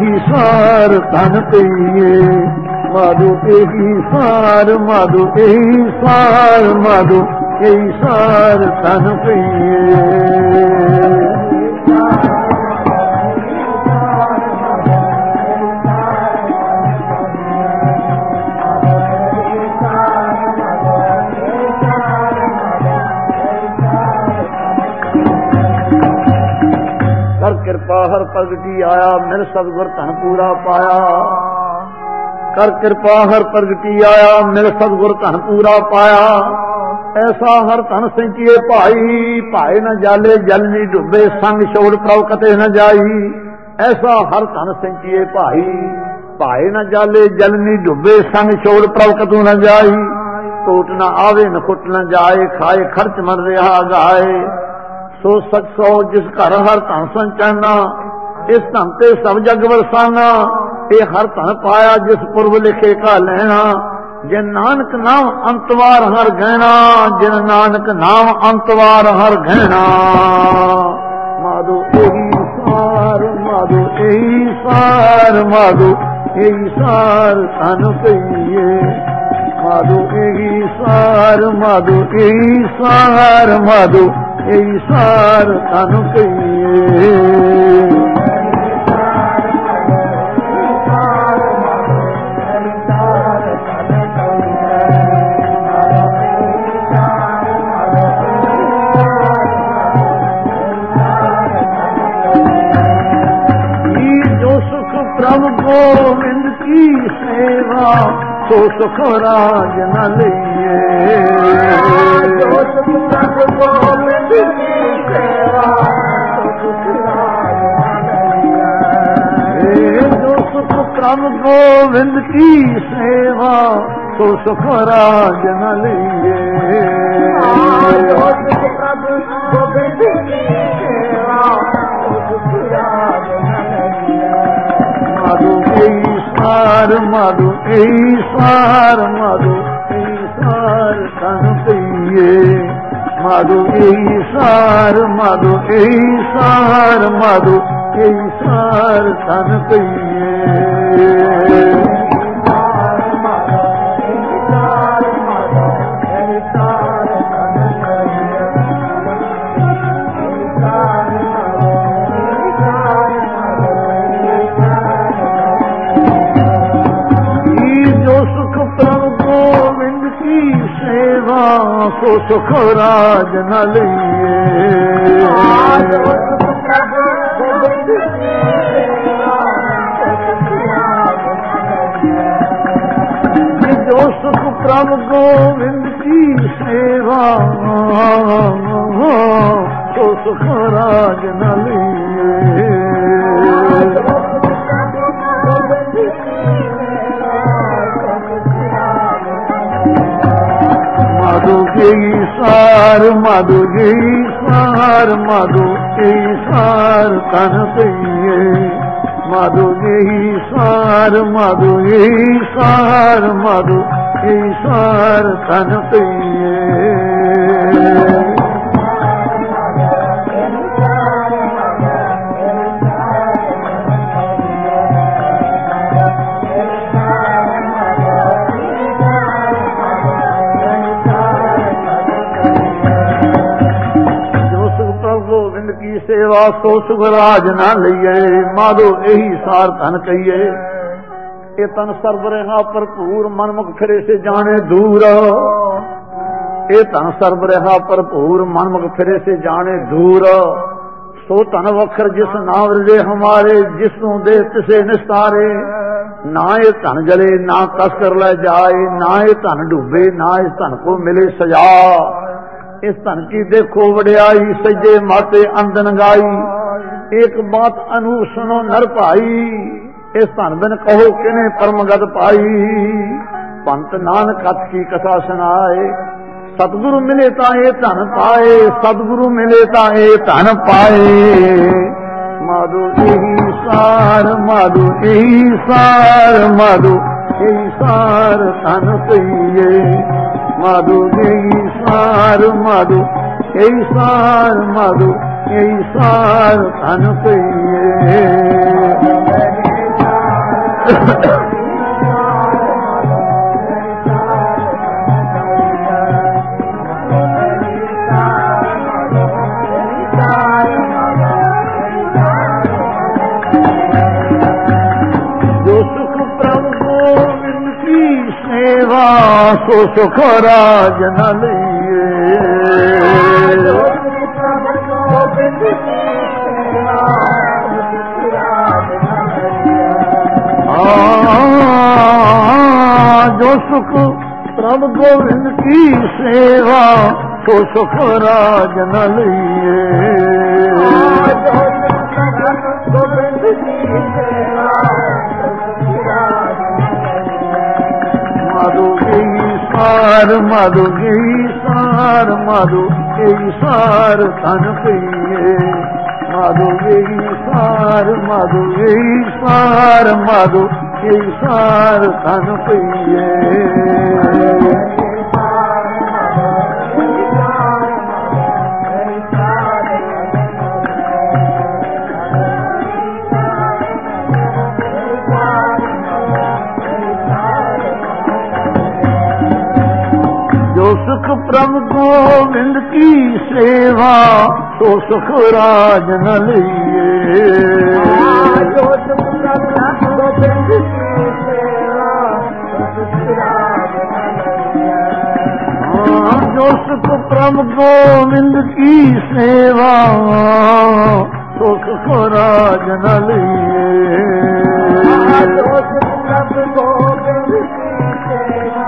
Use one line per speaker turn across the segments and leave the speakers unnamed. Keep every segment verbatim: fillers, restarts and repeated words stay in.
ਇਹੀ ਸਾਰ ਤਨ ਪਈਏ ਮਾਧੋ ਇਹੀ ਸਾਰ ਮਾਧੋ ਇਹੀ ਸਾਰ ਮਾਧੋ ਇਹੀ ਸਾਰ ਤਨ ਪਈਏ ਕਰ ਕਿਰਪਾ ਹਰ ਪ੍ਰਗਟੀ ਆਇਆ ਮਿਲ ਸਤਿਗੁਰ ਧਨ ਪੂਰਾ ਪਾਇਆ ਕਰ ਕਿਰਪਾ ਹਰ ਪ੍ਰਗਟੀ ਆਇਆ ਮਿਲ ਸਤਿਗੁਰ ਧਨ ਪੂਰਾ ਪਾਇਆ ਐਸਾ ਹਰ ਧਨ ਸੰਚੀਏ ਭਾਈ ਭਾਏ ਨ ਜਾਲੇ ਜਲ ਨੀ ਡੁੱਬੇ ਸੰਗ ਛੋੜ ਪ੍ਰਭ ਕਤੇ ਨ ਜਾਈ ਐਸਾ ਹਰ ਧਨ ਸੰਚੀਏ ਭਾਈ ਭਾਏ ਨ ਜਾਲੇ ਜਲ ਨੀ ਡੁੱਬੇ ਸੰਗ ਛੋੜ ਪ੍ਰਭ ਕਤੂ ਨ ਜਾਈ ਟੋਟ ਨ ਆਵੇ ਨ ਖੁੱਟ ਨ ਜਾਏ ਖਾਏ ਖਰਚ ਮਨ ਰਿਹਾ ਗਾਏ ਸੋ ਸਚ ਸੋ ਜਿਸ ਘਰ ਹਰ ਧਨ ਸੰਚਾਨਾ ਇਸ ਧਨ ਤੇ ਸਭ ਜਗ ਵਰਸਾਨਾ ਇਹ ਹਰ ਧਨ ਪਾਇਆ ਜਿਸ ਪੁਰਬ ਲਿਖੇ ਕਾ ਲੈਣਾ ਜਿਨ ਨਾਨਕ ਨਾਮ ਅੰਤਵਾਰ ਹਰ ਗਹਿਣਾ ਜਿਨ ਨਾਨਕ ਨਾਮ ਅੰਤਵਾਰ ਹਰ ਗਹਿਣਾ ਮਾਧੋ ਇਹੀ ਸਾਰ ਮਾਧੋ ਇਹੀ ਸਾਰ ਮਾਧੋ ਇਹੀ ਸਾਰ ਧਨ ਪਈਏ ਮਾਧੋ ਇਹੀ ਸਾਰ ਮਾਧੋ ਇਹੀ ਸਾਰ ਮਾਧੋ ਇਹੀ ਸਾਰ ਤਨ ਪਈਏ ਜੋ ਸੁਖ ਪ੍ਰਭ ਗੋਬਿੰਦ ਕੀ ਸੇਵਾ ਸੋ ਸੁਖ ਰਾਜ ਨ ਲਈਏ ਜੋ ਸੁਖ ਪ੍ਰਭ ਗੋਬਿੰਦ ਕੀ ਸੇਵਾ ਸੋ ਸੁਖ ਰਾਜ ਨ ਲਈਏ ਜੋ ਸੁਖ ਪ੍ਰਭ ਗੋਬਿੰਦ ਕੀ ਸੇਵਾ ਸੋ ਸੁਖ ਰਾਜ ਨ ਲਈਏ ਜੋ ਸੁਖ ਪ੍ਰਭ ਗੋਬਿੰਦ ਕੀ ਸੇਵਾ ਸੋ ਸੁਖ ਰਾਜ ਨ ਲਈਏ ਮਾਧੋ ਇਹੀ ਸਾਰ ਮਾਧੋ ਇਹੀ ਸਾਰ ਮਾਧੋ ਇਹੀ ਸਾਰ ਤਨ ਪਈਏ ਮਾਧੋ ਇਹੀ ਸਾਰ ਮਾਧੋ ਇਹੀ ਸਾਰ ਮਾਧੋ ਇਹੀ ਸਾਰ ਤਨ ਪਈਏ ਸੋ ਸੁਖ ਰਾਜ ਨ ਲਈਏ ਜੋ ਸੁਖ ਪ੍ਰਭ ਗੋਬਿੰਦ ਕੀ ਸੇਵਾ ਸੋ ਸੁਖ ਰਾਜ ਨ ਲਈਏ ਮਾਧੋ ਇਹੀ ਸਾਰ ਮਾਧੋ ਇਹੀ ਸਾਰ ਮਾਧੋ ਇਹੀ ਸਾਰ ਤਨ ਪਈਏ ਮਾਧੋ ਇਹੀ ਸਾਰ ਮਾਧੋ ਇਹੀ ਸਾਰ ਮਾਧੋ ਇਹੀ ਸਾਰ ਤਨ ਪਈਏ ਸੇਵਾ ਸੋ ਸੁਖ ਰਾਜ ਨਾ ਲਈਏ ਮਾਧੋ ਇਹੀ ਸਾਰ ਧਨ ਕਹੀਏ ਇਹ ਤਨ ਸਰਬ ਰਹਾ ਭਰਪੂਰ ਮਨਮੁਖ ਫਿਰੇ ਸੇ ਜਾਣੇ ਦੂਰ ਇਹ ਧਨ ਸਰਬ ਰਹਾ ਭਰਪੂਰ ਮਨਮੁਖ ਫਿਰੇ ਸੇ ਜਾਣੇ ਦੂਰ ਸੋ ਧਨ ਵਖਰ ਜਿਸ ਨਾਮ ਰਜੇ ਹਮਾਰੇ ਜਿਸ ਨੂੰ ਦੇ ਤਿਸੇ ਨਿਸਤਾਰੇ ਨਾ ਇਹ ਧਨ ਜਲੇ ਨਾ ਕਸ ਕਰ ਲੈ ਜਾਏ ਨਾ ਇਹ ਧਨ ਡੂਬੇ ਨਾ ਇਸ ਧਨ ਕੋ ਮਿਲੇ ਸਜਾ इस धन की देखो वड्याई सजे माते अंदन गाई एक बात अनु सुनो नर भाई इस धन बिन कहो किने परमगत पाई पंत नानक हथ की कथा सुनाए सतगुरु मिले ता ये धन पाए सतगुरु मिले ता ये धन पाए माधो यही सार माधो यही सार माधो यही सार धन पईए माधो यही सार माधो यही सार माधो यही सार धन पईए सो सुख राज न लिए जो सुख प्रभु गोविंद की सेवा सो सुख राज न लिए माधु सार माधु गई सार माधु गई सार तन पिए माधु गई सार माधु गई सार माधु गई सार तन पिए सुख प्रभु गोविंद की सेवा तो सुख राज न लिए जो सुख प्रभु गोविंद की सेवा जो सुख प्रभु गोविंद की सेवा तो सुख राज न लिए जो सुख प्रभु गोविंद की सेवा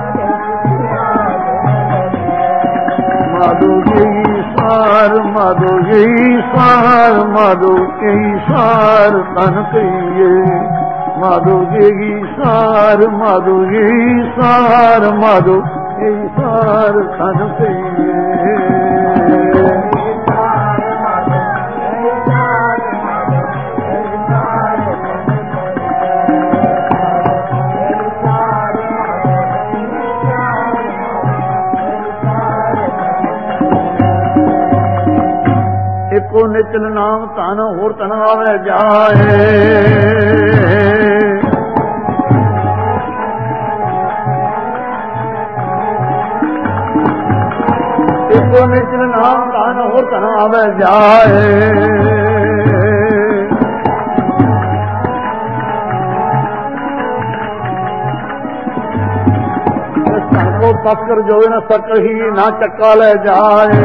माधु गई सार माधु गई सार माधु गई सार तन पिए माधु गई सार माधु गई सार माधु गई सार तन पिए को निचल नाम तन होर तन आवे जाए को निचल नाम तन होर तन आवे जाए तन को तस्कर जो न सक ही ना चक्का ले जाए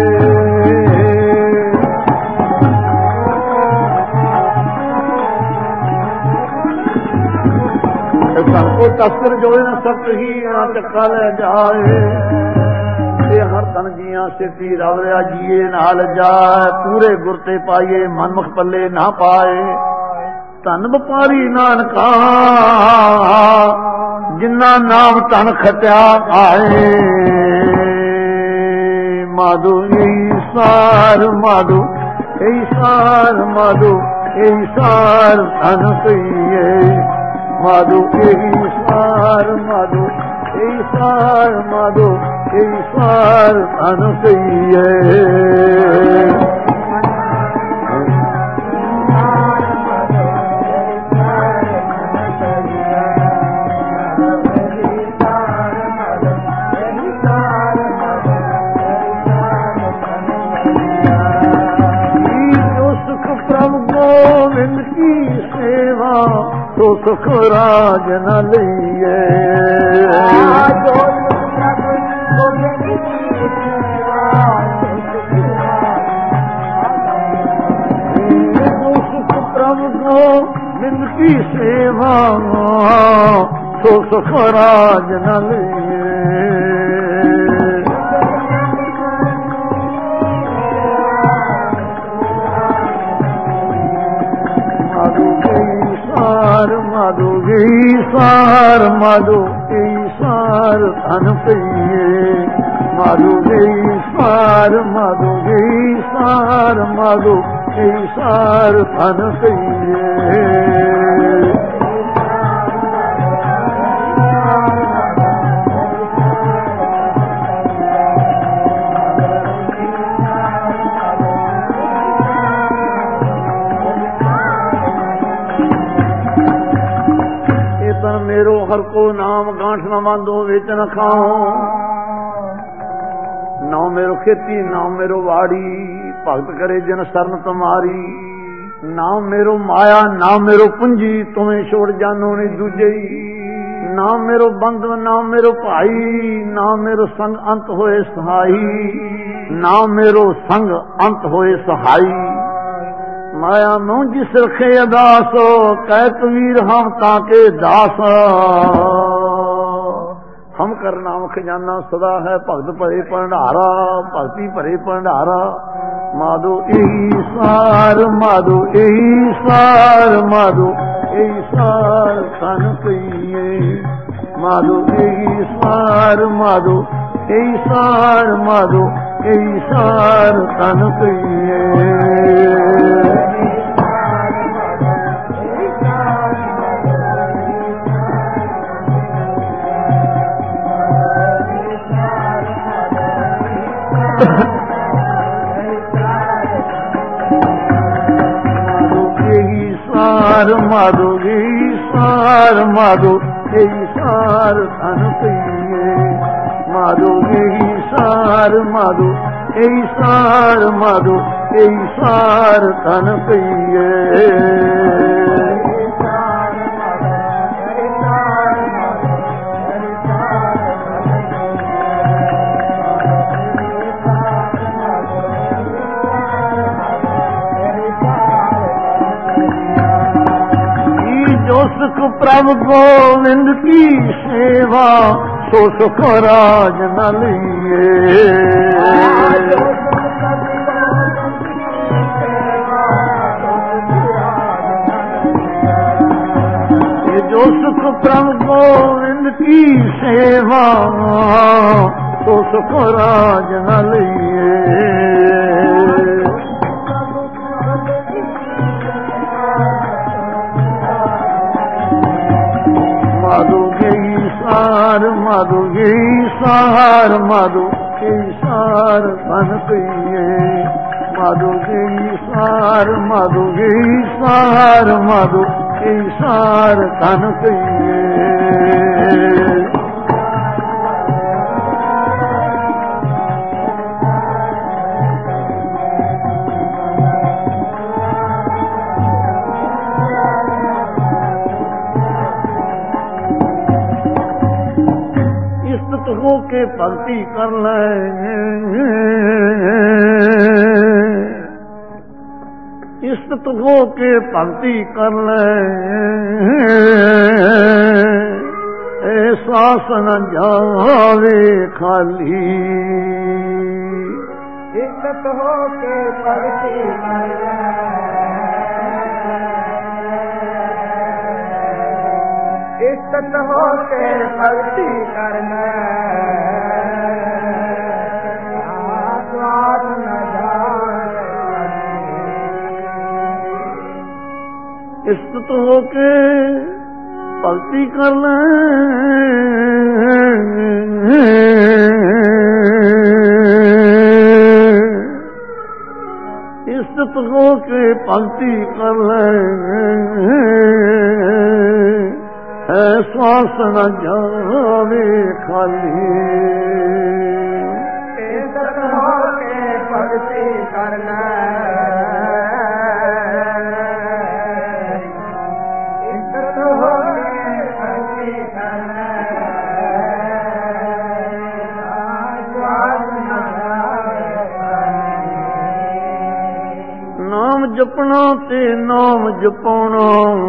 को तस्कर जो न सक ही ना चक्का ले जाए हर तन जिया सिटी रवरिया जिए नाल जाए पूरे गुरते पाइए मनमुख पल्ले ना पाए धन वपारी नानका जिन्ना नाम तन खत्या आए माधु सार माधु सार माधु सार धन पिए माधु सार माधु सार माधु सार धन पिए जो सुख प्रभु गोविंद की सेवा तो सुख राज न लिए जो सुख प्रभु गोविंद की सेवा तो सुख राज न लिए माधु गई सार माधु गई सार धन पिए माधु गई सार माधु गई सार माधु गई सार धन पिए मेरो हर को नाम गांठ न बांधो वेच न खाओ। नाम मेरो खेती नाम मेरो वाड़ी भगत करे जन शरण तुम्हारी। नाम मेरो माया नाम मेरो पूंजी तुम्हें छोड़ जानो नहीं दूजे। नाम मेरो बंधु नाम मेरो भाई नाम मेरो संग अंत होए सहाई। नाम मेरो संग अंत होए सहाई। माया मुंह जिस रखे अदास कह कबीर हम ताके दास। हम कर नाम खजाना सदा है भगत भरे भंडारा। भक्ति भरे भंडारा माधो ईसार माधो ईसार माधो ईसार तन कहिए। माधो ईसार माधो ईसार माधो ईसार तन कहिए। माधो ईसार माधो ईसार तन कहिए। माधो ईसार माधो ईसार माधो ईसार तन कहिए। सुख प्रभु गोविंद की सेवा सो सुख राज न लिए। ये जो सुख प्रभु गोविंद की सेवा सो सुख राज न लिए। माधो ईसार माधो ईसार माधो ईसार तन कहिए। माधो ईसार माधो ईसार माधो ईसार तन कहिए। के भक्ति कर ले इष्ट हो के भक्ति कर ले। ऐसा न जावे खाली। इष्ट हो के भक्ति कर ले इष्ट हो के भक्ति करना। इष्ट हो के भक्ति करना। इष्ट हो के भक्ति करना। श्वास न जावे खाली। इज्जत हो के भक्ति करना। इज्जत हो के भक्ति करना। श्वास न जावे। नाम जपना ते नाम जपाना।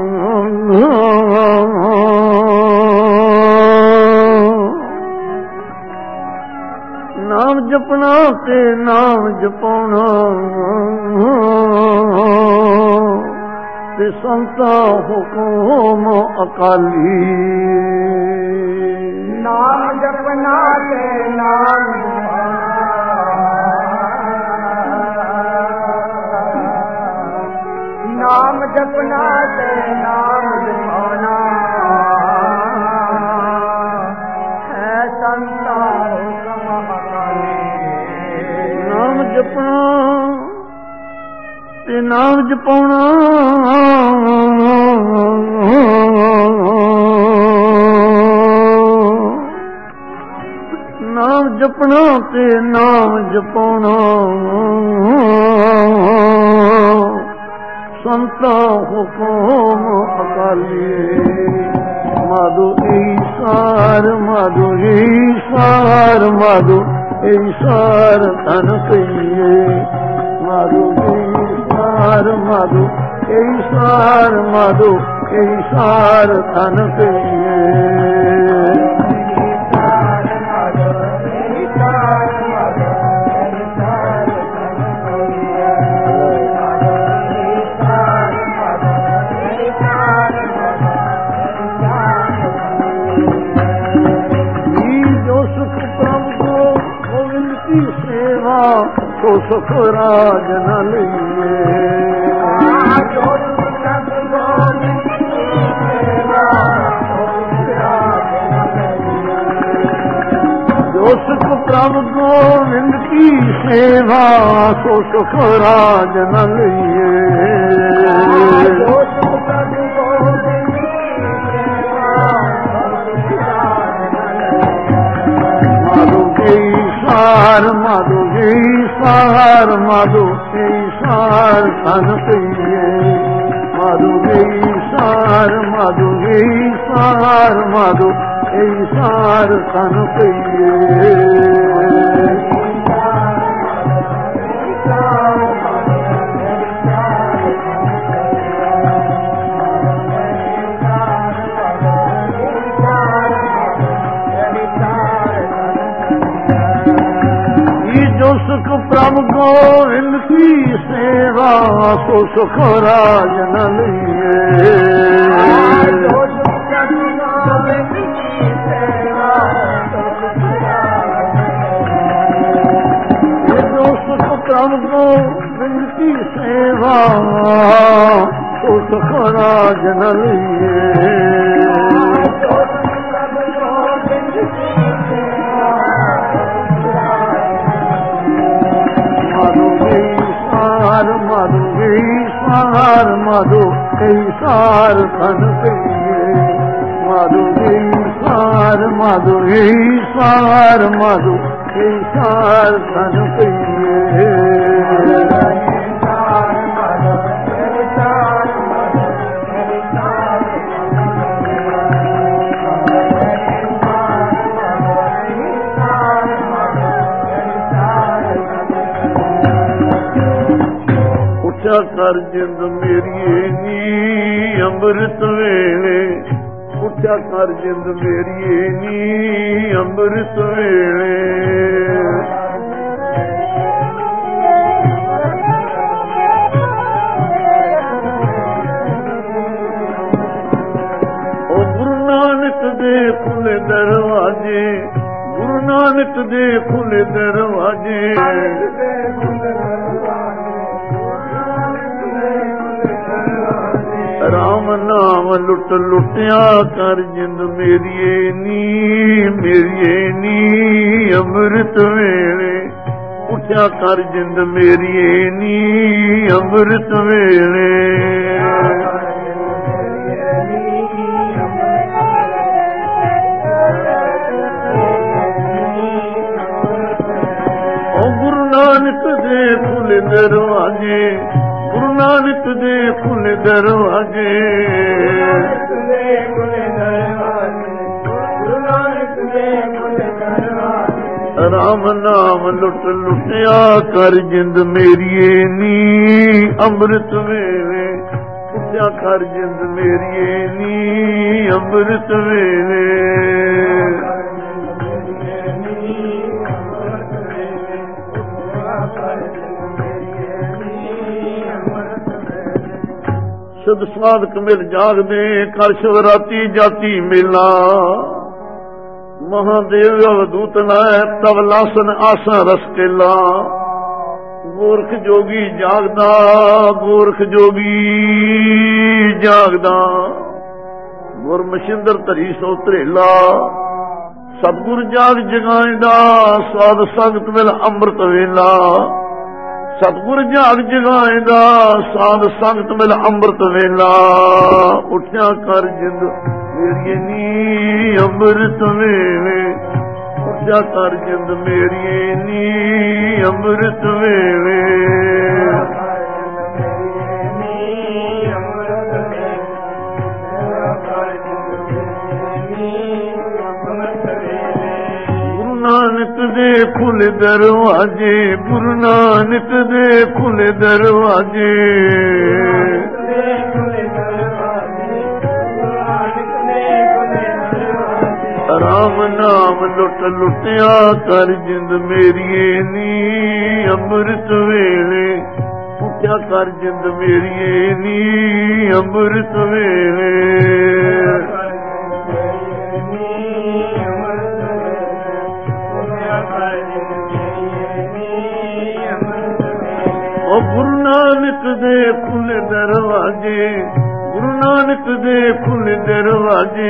नाम जपना ते नाम जपाना। ते संता हुकुम अकाली। नाम जपना ते नाम नाम जपना ते नाम जपाना। है संता नाम जपना ते नाम जपाना। ਜਪਣਾ ਤੇ ਨਾਮ ਜਪਾਉਣਾ ਸੰਤਾ ਹੁਕਮ ਅਕਾਲੀ ਮਾਧੋ ਈਸਾਰ ਮਾਧੋ ਈਸਾਰ ਮਾਧੋ ਈਸਾਰ ਤਨ ਕਹੀਏ ਮਾਧੋ ਈਸਾਰ ਮਾਧੋ ਈਸਾਰ ਮਾਧੋ ਈਸਾਰ ਤਨ ਕਹੀਏ ਸੋ ਸੁਖ ਰਾਜ ਨ ਲਈਏ ਜੋ ਸੁਖ ਪ੍ਰਭ ਗੋਵਿੰਦ ਕੀ ਸੇਵਾ ਸੋ ਸੁਖ ਰਾਜ ਨ ਲਈਏ ਈਸਾਰ ਮਾਧੋ ਈਸਾਰ ਮਾਧੋ ਈਸਾਰ ਤਨ ਕਹੀਏ ਮਾਧੋ ਈਸਾਰ ਮਾਧੋ ਈਸਾਰ ਮਾਧੋ ਈਸਾਰ ਤਨ ਕਹੀਏ ਜੋ ਸੁਖ ਪ੍ਰਭ ਗੋਵਿੰਦ ਕੀ ਸੇਵਾ ਸੋ ਸੁਖ ਰਾਜ ਨ ਲਈਏ ਜੋ ਸੁਖ ਪ੍ਰਭ ਗੋਵਿੰਦ ਕੀ ਸੇਵਾ ਸੋ ਸੁਖ ਰਾਜ ਨ ਲਈਏ ਮਾਧੋ ਈਸਾਰ ਮਾਧੋ ਈਸਾਰ ਤਨ ਕਹੀਏ ਮਾਧੋ ਈਸਾਰ ਮਾਧੋ ਈਸਾਰ ਮਾਧੋ ਈਸਾਰ ਤਨ ਕਹੀਏ ਕਰ ਜਿੰਦ ਮੇਰੀਏ ਨੀ ਅੰਮ੍ਰਿਤ ਵੇਲੇ ਉੱਠਿਆ ਕਰ ਜਿੰਦ ਮੇਰੀਏ ਨੀ ਅੰਮ੍ਰਿਤ ਵੇਲੇ ਉਹ ਗੁਰੂ ਨਾਨਕ ਦੇ ਖੁੱਲੇ ਦਰਵਾਜੇ ਗੁਰੂ ਨਾਨਕ ਦੇ ਖੁੱਲੇ ਦਰਵਾਜੇ ਰਾਮ ਨਾਮ ਲੁੱਟ ਲੁੱਟਿਆ ਕਰ ਜਿੰਦ ਮੇਰੀਏ ਨੀ ਮੇਰੀਏ ਨੀ ਅੰਮ੍ਰਿਤ ਵੇਲੇ ਉੱਠਿਆ ਕਰ ਜਿੰਦ ਮੇਰੀਏ ਨੀ ਅੰਮ੍ਰਿਤ ਵੇਲੇ ਉਹ ਗੁਰੂ ਨਾਨਕ ਦੇ ਖੁੱਲੇ ਦਰਵਾਜੇ ਗੁਰੂ ਨਾਨਕ ਦੇ ਖੁੱਲੇ ਦਰਵਾਜੇ ਰਾਮ ਨਾਮ ਲੁੱਟ ਲੁੱਟਿਆ ਕਰ ਜਿੰਦ ਮੇਰੀਏ ਨੀ ਅੰਮ੍ਰਿਤ ਵੇਲੇ ਉੱਠਿਆ ਕਰ ਜਿੰਦ ਮੇਰੀਏ ਨੀ ਅੰਮ੍ਰਿਤ ਵੇਲੇ ਸਿਧ ਸਾਧਕ ਮਿਲ ਜਾਗਦੇ ਕਰ ਸ਼ਿਵਰਾਤੀ ਜਾਤੀ ਮੇਲਾ ਮਹਾਦੇਵ ਅਵਧੂਤ ਨਾਇ ਤਵ ਲਾਸਨ ਆਸਾਂ ਰਸ ਕੇਲਾ ਗੋਰਖ ਜੋਗੀ ਜਾਗਦਾ ਗੋਰਖ ਜੋਗੀ ਜਾਗਦਾ ਗੁਰ ਮਸ਼ਿੰਦਰ ਧਰੀ ਸੋ ਧਰੇਲਾ ਸਤਿਗੁਰ ਜਾਗ ਜਗਾਇਂਦਾ ਸਵਾਦ ਸੰਗਤ ਮਿਲ ਅੰਮ੍ਰਿਤ ਵੇਲਾ ਸਤਿਗੁਰ ਜਾਗ ਜਗਾਇਂਦਾ ਸਾਧ ਸੰਗਤ ਮਿਲ ਅੰਮ੍ਰਿਤ ਵੇਲਾ ਉੱਠਿਆ ਕਰ ਜਿੰਦ ਮੇਰੀਏ ਨੀ ਅੰਮ੍ਰਿਤ ਵੇਲੇ ਉੱਠਿਆ ਕਰ ਜਿੰਦ ਮੇਰੀਏ ਨੀ ਅੰਮ੍ਰਿਤ ਵੇਲੇ ਨਾਨਕ ਦੇ ਖੁੱਲੇ ਦਰਵਾਜੇ ਗੁਰੂ ਨਾਨਕ ਦੇ ਖੁੱਲੇ ਦਰਵਾਜੇ ਰਾਮ ਨਾਮ ਲੁੱਟ ਲੁੱਟਿਆ ਕਰ ਜਿੰਦ ਮੇਰੀਏ ਨੀ ਅੰਮ੍ਰਿਤ ਵੇਲੇ ਉੱਠਿਆ ਕਰ ਜਿੰਦ ਮੇਰੀਏ ਨੀ ਅੰਮ੍ਰਿਤ ਵੇਲੇ ਉਹ ਗੁਰੂ ਨਾਨਕ ਦੇ ਖੁੱਲੇ ਦਰਵਾਜੇ ਗੁਰੂ ਨਾਨਕ ਦੇ ਖੁੱਲੇ ਦਰਵਾਜੇ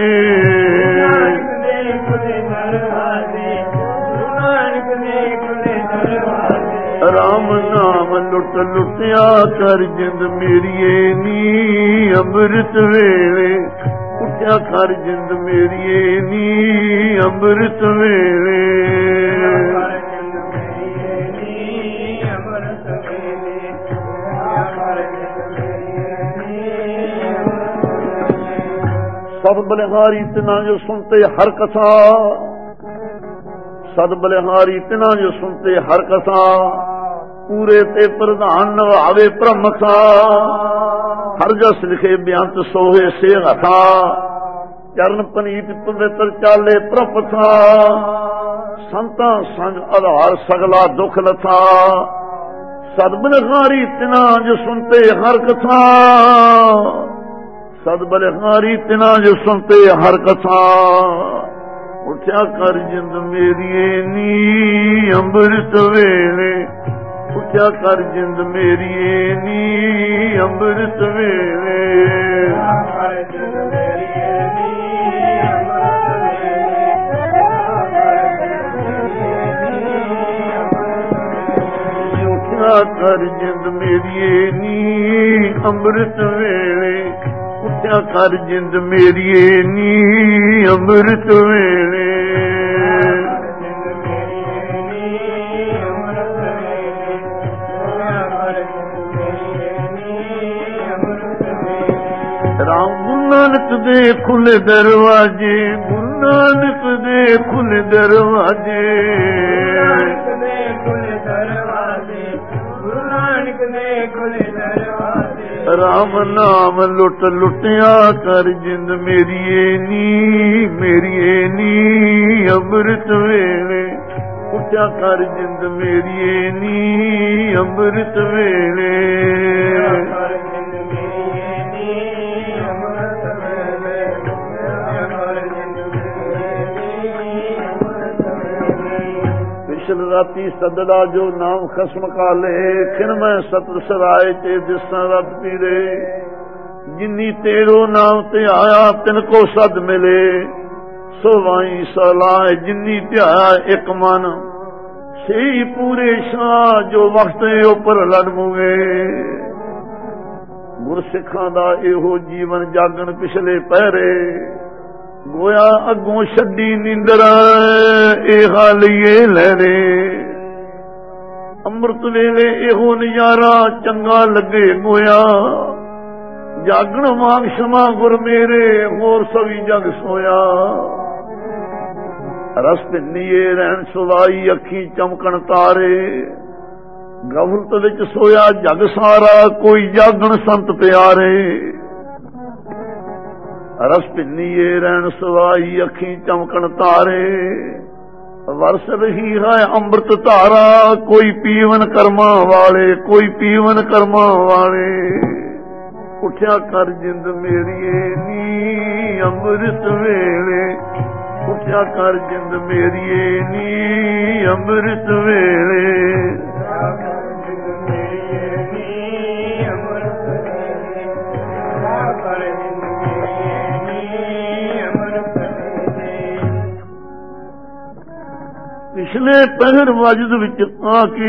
ਰਾਮ ਨਾਮ ਲੁੱਟ ਲੁੱਟਿਆ ਕਰ ਜਿੰਦ ਮੇਰੀਏ ਨੀ ਅੰਮ੍ਰਿਤ ਵੇਲੇ ਉੱਠਿਆ ਕਰ ਜਿੰਦ ਮੇਰੀਏ ਨੀ ਅੰਮ੍ਰਿਤ ਵੇਲੇ सद बलिहारी तिना जो सुनते हर कथा सद बलिहारी तिना जो सुनते हर कथा पूरे ते प्रधान नवावे ब्रह्म था हर जस लिखे बेअंत सोहे से हथा चरण पनीत पवित्र चाले प्रभ था संता संग आधार सगला दुख लथा सद बलिहारी तिना जो सुनते हर कथा सद बलिहारी तिना जो सुनते हर कथा उठ्या कर जिंद मेरिए नी अंमृत वेले उठ्या कर जिंद मेरिए नी अंमृत वेले उठ्या कर जिंद मेरिए नी अंमृत वेले उठ्या कर जिंद मेरिए नी अंमृत वेले राम गुरु नानक दे खुले दरवाजे गुरु नानक दे खुले दरवाजे राम नाम लुट लुटिया कर जिंद मेरिए नी मेरिए नी अंमृत वेले उठ्या कर जिंद मेरिए नी अंमृत वेले पिछल राती सदड़ा जो नाम खसम काले खिन मैं सत्र सराय चे दिसा रत पीरे जिन्नी तेरो नाम ते आया तिनको सद मिले सोवाई सलाह जिन्नी ध्याया एक मन सही पूरे शाह जो वक्त उपर लड़ मुए गुरसिखां दा एहो जीवन जागन पिछले पहरे गोया अगों छड्डी नींदर ए हालिए लहरे अमृत वेले एहो नजारा चंगा लगे गोया जागण मांग क्षमा गुर मेरे होर सभी जग सोया रस पिन्नीए रहन सुवाई अखी चमकन तारे गफलत विच सोया जग सारा कोई जागण संत प्यारे रस पिन्नीए रहन सवाई अखी चमकन तारे वरस रही है अमृत धारा कोई पीवन कर्मा वाले कोई पीवन कर्मा वाले उठ्या कर जिंद मेरिए नी अमृत वेले उठ्या कर जिंद मेरिए नी अमृत वेले पिछले पहर वजद विच आके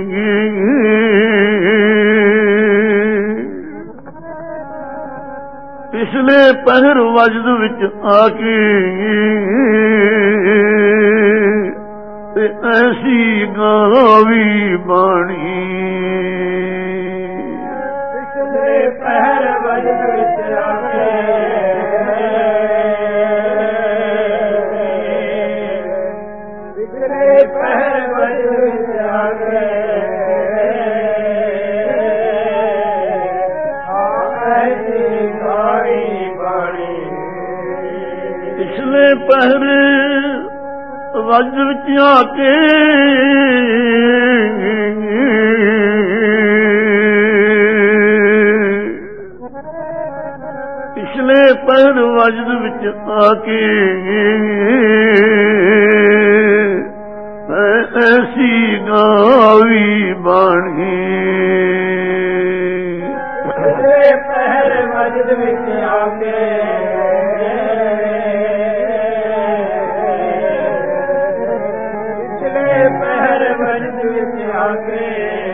पिछले पहर वजद विच आके ਤੇ ਐਸੀ ਗਾਵੀ ਬਾਣੀ
ਪਿਛਲੇ ਪਹਿਰ ਵਜਦ ਵਿੱਚ ਆਕੇ ਪਿਛਲੇ ਪਹਿਰ ਵਜਦ ਵਿੱਚ ਆਕੇ ਐਸੀ ਗਾਵੀ ਬਾਣੀ
ਪਿਛਲੇ ਪਹਿਰ ਵਜਦ ਵਿੱਚ ਆ ਕੇ ਪਿਛਲੇ ਪਹਿਰ ਵਜਦ ਵਿੱਚ ਆ ਕੇ ਐਸੀ ਗਾਵੀ ਬਾਣੀ
ਪਿਛਲੇ ਪਹਿਰ ਵਜਦ ਵਿੱਚ ਆ ਕੇ ਪਹਿਰ ਵਜਦ ਵਿੱਚ ਆਕੇ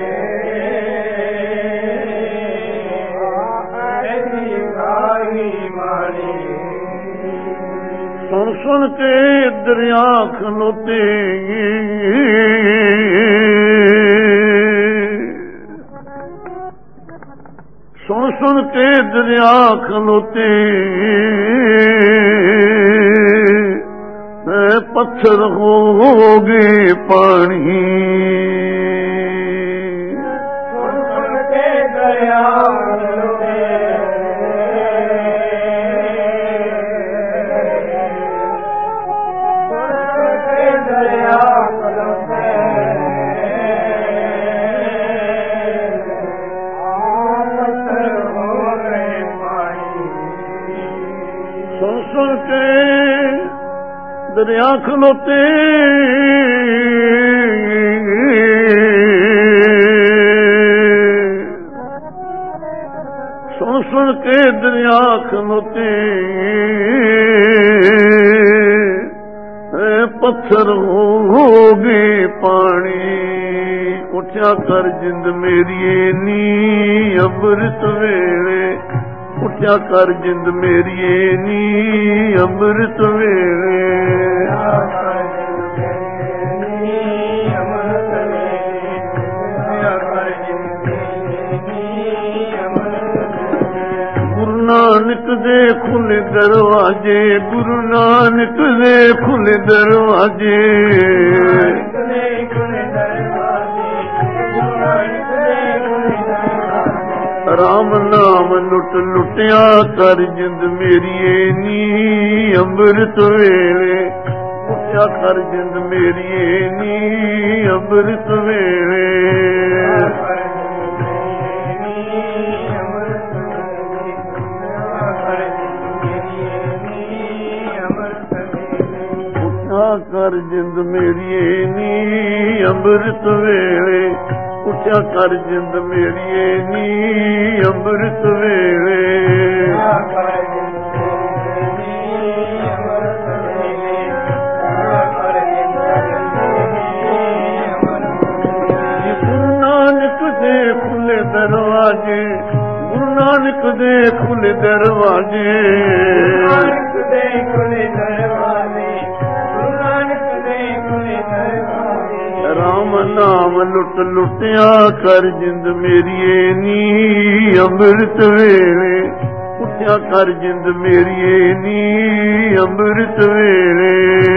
ਐਸੀ ਗਾਵੀ ਬਾਣੀ
ਸੁਣ ਸੁਣ ਕੇ ਦਰਿਆ ਖਲੋਤੇ ਸੁਣ ਸੁਣ ਕੇ ਦਰਿਆ ਖਲੋਤੇ ਪੱਥਰ ਹੋ ਗਏ ਪਾਣੀ
ਸੁਣ ਸੁਣ ਕੇ ਦਰਿਆ ਖਲੋਤੇ ਸੁਣ ਸੁਣ ਕੇ ਦਰਿਆ ਖਲੋਤੇ ਪੱਥਰ ਹੋ ਗਏ ਪਾਣੀ
ਸੁਣ ਸੁਣ ਕੇ ਦਰਿਆ ਖਲੋਤੇ ਸੁਣ ਸੁਣ ਕੇ ਦਰਿਆ ਖਲੋਤੇ ਪੱਥਰ ਹੋ ਗਏ ਪਾਣੀ ਉੱਠਿਆ ਕਰ ਜਿੰਦ ਮੇਰੀਏ ਨੀ ਅੰਮ੍ਰਿਤ ਵੇਲੇ ਉੱਠਿਆ ਕਰ ਜਿੰਦ ਮੇਰੀਏ ਨੀ ਅੰਮ੍ਰਿਤ ਵੇਲੇ ਗੁਰੂ ਨਾਨਕ ਦੇ ਖੁੱਲੇ ਦਰਵਾਜੇ ਗੁਰੂ ਨਾਨਕ ਦੇ ਖੁੱਲੇ ਦਰਵਾਜੇ ਰਾਮ ਨਾਮ ਲੁੱਟ ਲੁੱਟਿਆ ਕਰ ਜਿੰਦ ਮੇਰੀਏ ਨੀ ਅੰਮ੍ਰਿਤ ਵੇਲੇ ਉੱਠਿਆ ਕਰ ਜਿੰਦ ਮੇਰੀਏ ਨੀ ਅੰਮ੍ਰਿਤ ਵੇਲੇ ਉੱਠਿਆ ਕਰ ਜਿੰਦ ਮੇਰੀਏ ਨੀ ਅੰਮ੍ਰਿਤ ਵੇਲੇ ਉੱਠਿਆ ਕਰ ਜਿੰਦ ਮੇਰੀਏ ਨੀ ਅੰਮ੍ਰਿਤ ਵੇਲੇ ਗੁਰੂ ਨਾਨਕ ਦੇ ਖੁੱਲੇ ਦਰਵਾਜੇ ਗੁਰੂ ਨਾਨਕ ਦੇ ਖੁੱਲੇ ਦਰਵਾਜੇ
ਨਾਨਕ ਦੇ ਖੁੱਲੇ ਦਰਵਾਜੇ ਗੁਰੂ ਨਾਨਕ ਦੇ ਖੁੱਲੇ ਦਰਵਾਜੇ
ਰਾਮ ਨਾਮ ਲੁੱਟ ਲੁੱਟਿਆ ਕਰ ਜਿੰਦ ਮੇਰੀਏ ਨੀ ਅੰਮ੍ਰਿਤ ਵੇਲੇ ਉੱਠਿਆ ਕਰ ਜਿੰਦ ਮੇਰੀਏ ਨੀ ਅੰਮ੍ਰਿਤ ਵੇਲੇ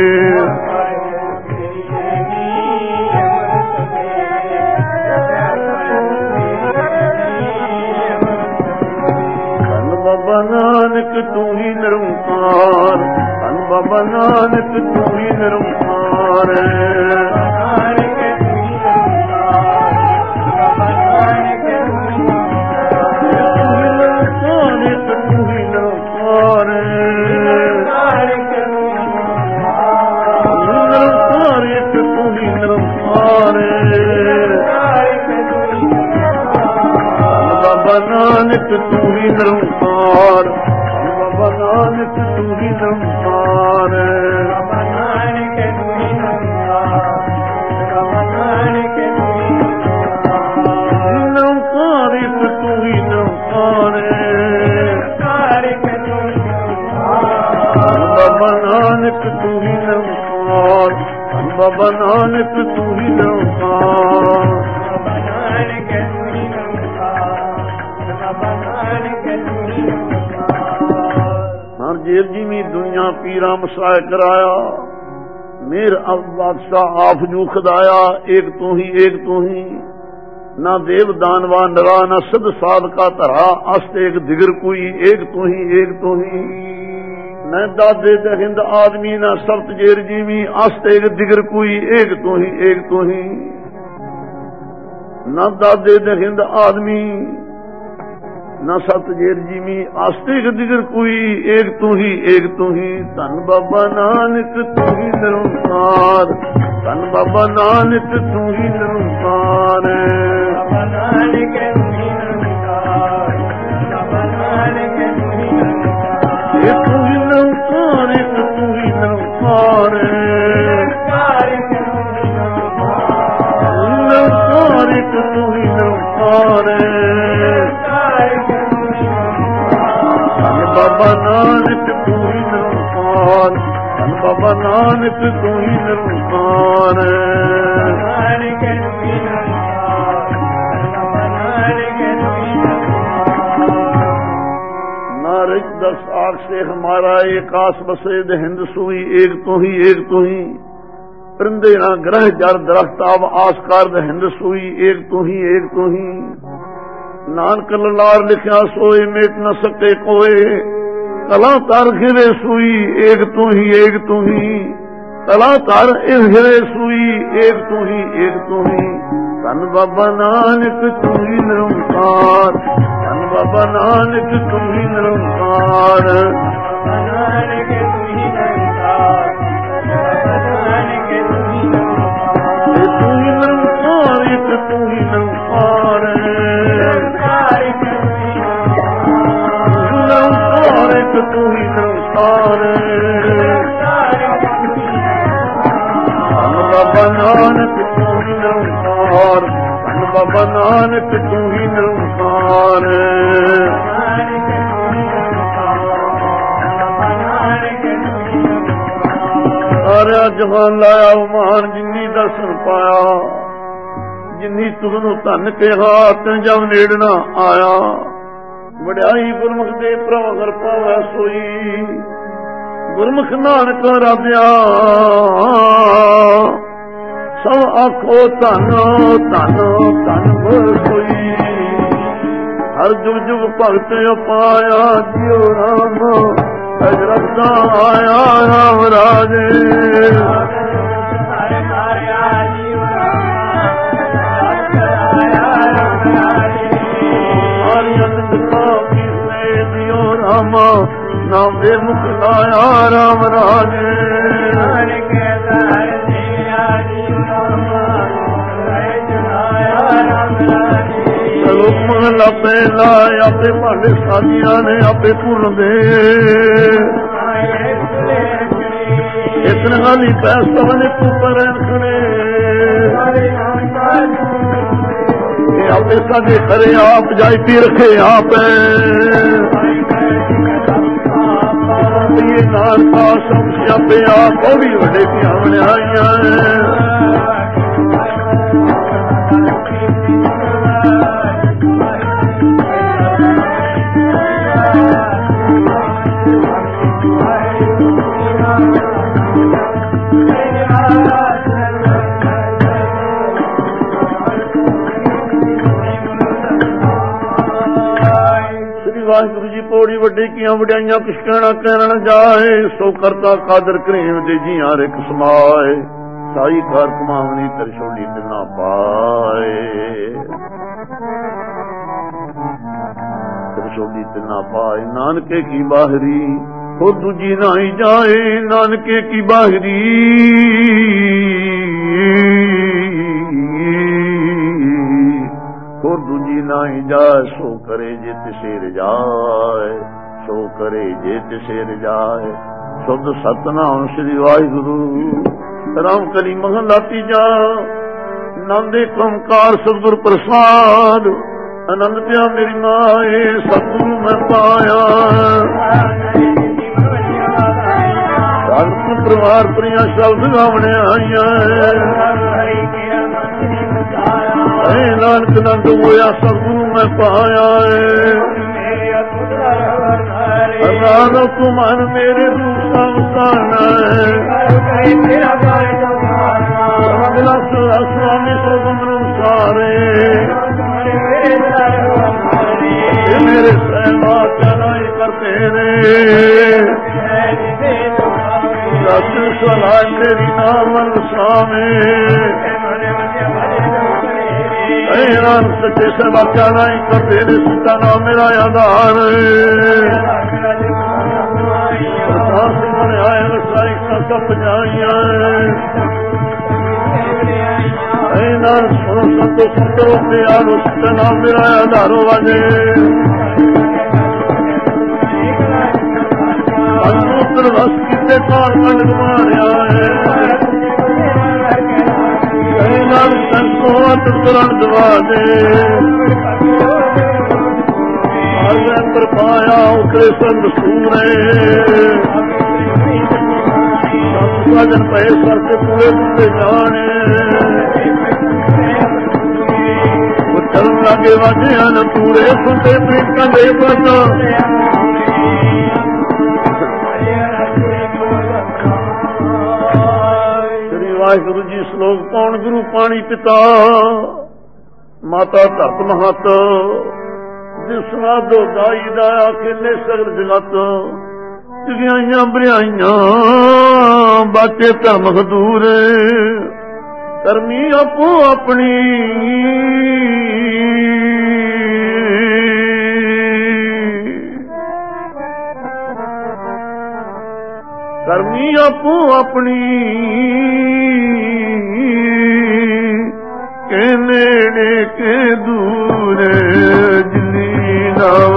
ਧੰਨ ਬਾਬਾ ਨਾਨਕ ਤੂੰ ਹੀ ਨਿਰੰਕਾਰ ਧੰਨ ਬਾਬਾ ਨਾਨਕ ਤੂੰ ਹੀ ਨਿਰੰਕਾਰ ਨਾਨਕ ਤੂੰ ਹੀ ਨਿਰੰਕਾਰ ਬਾਬਾ ਨਾਨਕ ਤੂੰ ਹੀ ਨਿਰੰਕਾਰ
ਬਾਬਾ ਨਾਨਕ ਤੂੰ ਹੀ ਨਿਰੰਕਾਰ ਬਾਬਾ ਨਾਨਕ ਤੂੰ ਹੀ
ਨਿਰੰਕਾਰ ਇੱਕ ਤੂੰ ਹੀ ਨਿਰੰਕਾਰ
ਨਿਰੰਕਾਰ ਇੱਕ ਤੂੰ ਹੀ ਨਿਰੰਕਾਰ
ਬਾਬਾ ਨਾਨਕ ਤੂੰ ਹੀ ਨਿਰੰਕਾਰ ਬਾਬਾ ਨਾਨਕ ਤੂੰ ਹੀ ਨਿਰੰਕਾਰ।
ਬਾਬਾ ਨਾਨਕ ਤੂੰ ਹੀ ਨਿਰੰਕਾਰ, ਬਾਬਾ ਨਾਨਕ ਤੂੰ ਹੀ ਨਿਰੰਕਾਰ।
ਹਰ ਜੇਬ ਜਿਵੇਂ ਦੁਨੀਆ ਪੀਰਾਂ ਮਸਾਇ ਕਰਾਇਆ, ਮੇਰ ਅਬ ਬਾਦਸ਼ਾਹ ਆਪ ਜੂ ਖਦਾਇਆ। ਏਕ ਤੂੰ ਹੀ ਏਕ ਤੂੰ ਹੀ, ਨਾ ਦੇव दानवा नरा न सिद्ध साध का धरा। अस्त एक दिगर कोई, एक तू ही एक तू ही। न दादे द हिंद आदमी न सप्त जेर जीवी। अस्त एक दिगर कोई, एक तू ही एक तू ही। न दादे द हिंद आदमी न सत जेर जीवी। अस्त एक दिगर कोई, एक तू ही एक तू ही। धन बाबा नानक तू ही निरंकार, धन बाबा नानक तू ही निरंकार।
बाबा नानक तू ही निरंकार, बाबा नानक तू ही निरंकार।
एक तू ही निरंकार, एक तू ही निरंकार।
निरंकार एक तू ही निरंकार,
निरंकार एक तू ही निरंकार।
निरंकार एक तू ही निरंकार।
धन बाबा नानक तू ही निरंकार, धन बाबा नानक तू ही निरंकार।
नानक तू ही निरंकार, बाबा नानक तू ही निरंकार।
नारद दस आठ से हमारा एक आस बसे द हिंद सुई। एक तू ही एक तू ही। परिंदे ना ग्रह जर दरख्त आव आसकार द हिंद सुई। एक तू ही एक तू ही। नानक ललार लिखिया सोए, मेट न सके कोए। कला तार घिरे सुई, एक तू ही एक तू ही। कला तार घिरे सुई, एक तू ही एक तू ही। धन बाबा नानक तू ही निरंकार, धन बाबा नानक तू ही निरंकार।
बाबा नानक तू ही निरंकार, बाबा नानक तू ही निरंकार।
ये तू ही निरंकार, एक तू ही निरंकार।
निरंकार एक तू ही निरंकार,
निरंकार एक तू ही निरंकार।
निरंकार एक तू ही निरंकार।
धन बाबा नानक तू ही निरंकार, धन बाबा नानक तू ही निरंकार।
नानक तू ही निरंकार, बाबा नानक तू ही निरंकार।
सारा जहान लाया उमान जिन्नी दर्शन पाया। जिन्नी तुगनु धन किहा तैं जब नेड़ना आया। वड्याई गुरमुख दे प्रभ अगर पावै सोई। गुरमुख नानक राधिया सब आखो धन धन धन सोई। हर जुग जुग भगत पाया जियो राम अजरता आया राम राजे।
हरे माया जीव आया राम राजे।
आर्यन का किसने दियो रामा नाम दे मुख लाया राम राजे।
नानक दार दिया जीव आया राम राजे।
लोक महला पहला आपे भांडे साजिया ने आपे भुन दे। इतने हाली पैसा ने तू पर खड़े। आपे साजे करे आप जायती रखे आप। ये नारता सब सियापे आप भी वडे पियावने आईया। वाहिगुरु जी पौड़ी वड्डी किया वड्याइयां कुछ कहना कहना न जाए। सो करता कादर करीम दे जी हर एक समाए। साई कार कमावनी तरछोली तिना पाए। तरछोली तिना पाए नानके की बाहरी हो दूजी नाई जाए। नानके की बाहरी हो दूजी नाई जाए। सो करे जे तिसेर जाए, सो करे जे तिसेर जाए। शुद्ध सतनाम श्री वाहिगुरु राम कली महला तीजा। नंद एक ओंकार सतगुर प्रसाद। आनंद पिया मेरी माए सतगुरु मैं पाया। ਭਗਤ ਪਰਿਵਾਰ ਪ੍ਰਿਆ ਸ਼ਬਦ ਗਾਵਣੇ ਆਈਆਂ ਐ ਨਾਨਕ ਨੰਦ ਹੋਇਆ ਸਤਿਗੁਰੂ ਮੈਂ ਪਾਇਆ ਏ ਰਾਮ ਤੂੰ ਮਨ ਮੇਰੇ ਦੂਸਰਾ ਵਸਾਣਾ ਅਗਲਾ ਸੁਆਮੀ ਸੋਗਮਨ ਸਾਰੇ ਮੇਰੇ ਸਹਿਬਾ ਚਲਾਈ ਕਰਤੇ ਰੇ ਸਤ ਸਲਾਹ ਮੇਰੀ ਨਾਮ ਸਾਮੇ ਐ ਰਾਮ ਸੱਚੇ ਸੇਵਾ ਚਲਾਈ ਕਰਤੇ ਰੇ ਸਿੱਧਾ ਨਾਮ ਮੇਰਾ ਆਧਾਰ ਅਰਦਾਸ ਮਨ ਆਏ ਵਸਾਈ ਸਭ ਜਾਈਆਂ ਐ ਨਾਮ ਸੁਣੋ ਸੰਤੋ ਸੰਤੋ ਪਿਆਰੋ ਸਿੱਧਾ ਨਾਮ ਮੇਰਾ ਆਧਾਰੋ ਵਾਜੇ ਅੰਤਰ ਵਸ ਕਿਤੇ ਕਾਲ ਕੰਡ ਮਾਰਿਆ ਐ ਨਾਮ ਸੰਤੋ ਅੰਤ ਤੁਰਨ ਦਵਾ ਦੇ ਆਲੇ ਅੰਦਰ ਪਾਇਆ ਉਕਰੇ ਸੰਗ ਸੂਰੇ ਸਾਜਨ ਪਏ ਸਰ ਤੇ ਪੂਰੇ ਪੂਰੇ ਜਾਣੇ ਉਹ ਚਰਨ ਲੱਗੇ ਵਾਜਿਆਂ ਨ ਪੂਰੇ ਸੁਣਦੇ ਪ੍ਰੀਤਾਂ ਦੇ ਬਸ ਸ੍ਰੀ ਵਾਹਿਗੁਰੂ ਜੀ ਸ਼ਲੋਕ ਪਾਉਣ ਗੁਰੂ ਪਾਣੀ ਪਿਤਾ ਮਾਤਾ ਧਰਤ ਮਹਤ ਜਿਸ ਵਾਦੋ ਦਾਈ ਦਾ ਅਖੇਲੇ ਸਗਲ ਜਗਤ ਜਗਿਆਈਆਂ ਬਰਿਆਈਆਂ ਬਾਕੇ ਧਰਮ ਖਦੂਰ ਕਰਮੀ ਆਪੋ ਆਪਣੀ ਕਰਮੀ ਆਪੋ ਆਪਣੀ ਕੇ ਨੇੜੇ ਕੇ ਦੂਰ ਜਿਨੀ ਨਾਵ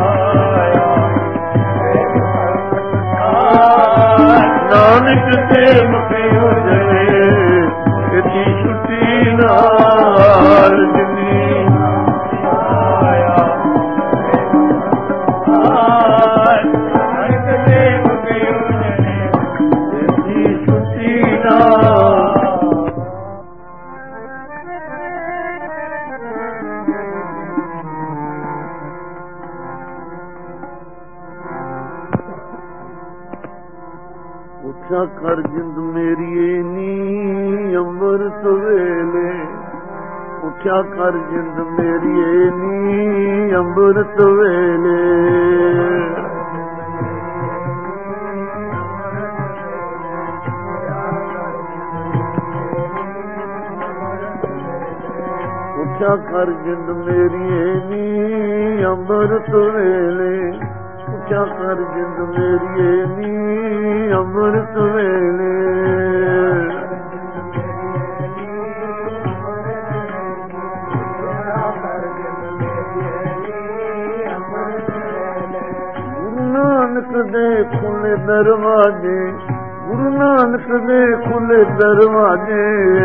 ਨਾਨਕ ਤੇ ਮੁਖੀ ਹੋ ਜਾਵੇ ਇਤੀ ਛੁੱਟੀ ਨਾਲ ਜਿਨੀ ਆਇਆ ਨਾਨਕ ਤੇ ਮੁਖੀ ਹੋ ਜਾਵੇ ਇਤੀ ਛੁੱਟੀ ਨਾਲ ਉੱਠਿਆ ਕਰ ਜਿੰਦ ਮੇਰੀਏ ਨੀ ਅੰਮ੍ਰਿਤ ਵੇਲੇ ਉੱਠਿਆ ਕਰ ਜਿੰਦ ਮੇਰੀਏ ਨੀ ਅੰਮ੍ਰਿਤ ਵੇਲੇ ਉੱਠਿਆ ਕਰ ਜਿੰਦ ਮੇਰੀਏ ਨੀ ਅੰਮ੍ਰਿਤ ਵੇਲੇ ਉੱਠਿਆ ਕਰ ਜਿੰਦ ਮੇਰੀਏ ਨੀ ਅੰਮ੍ਰਿਤ ਵੇਲੇ ਗੁਰੂ ਨਾਨਕ ਦੇ ਖੁੱਲੇ ਦਰਵਾਜੇ ਗੁਰੂ ਨਾਨਕ ਦੇ ਖੁੱਲੇ ਦਰਵਾਜੇ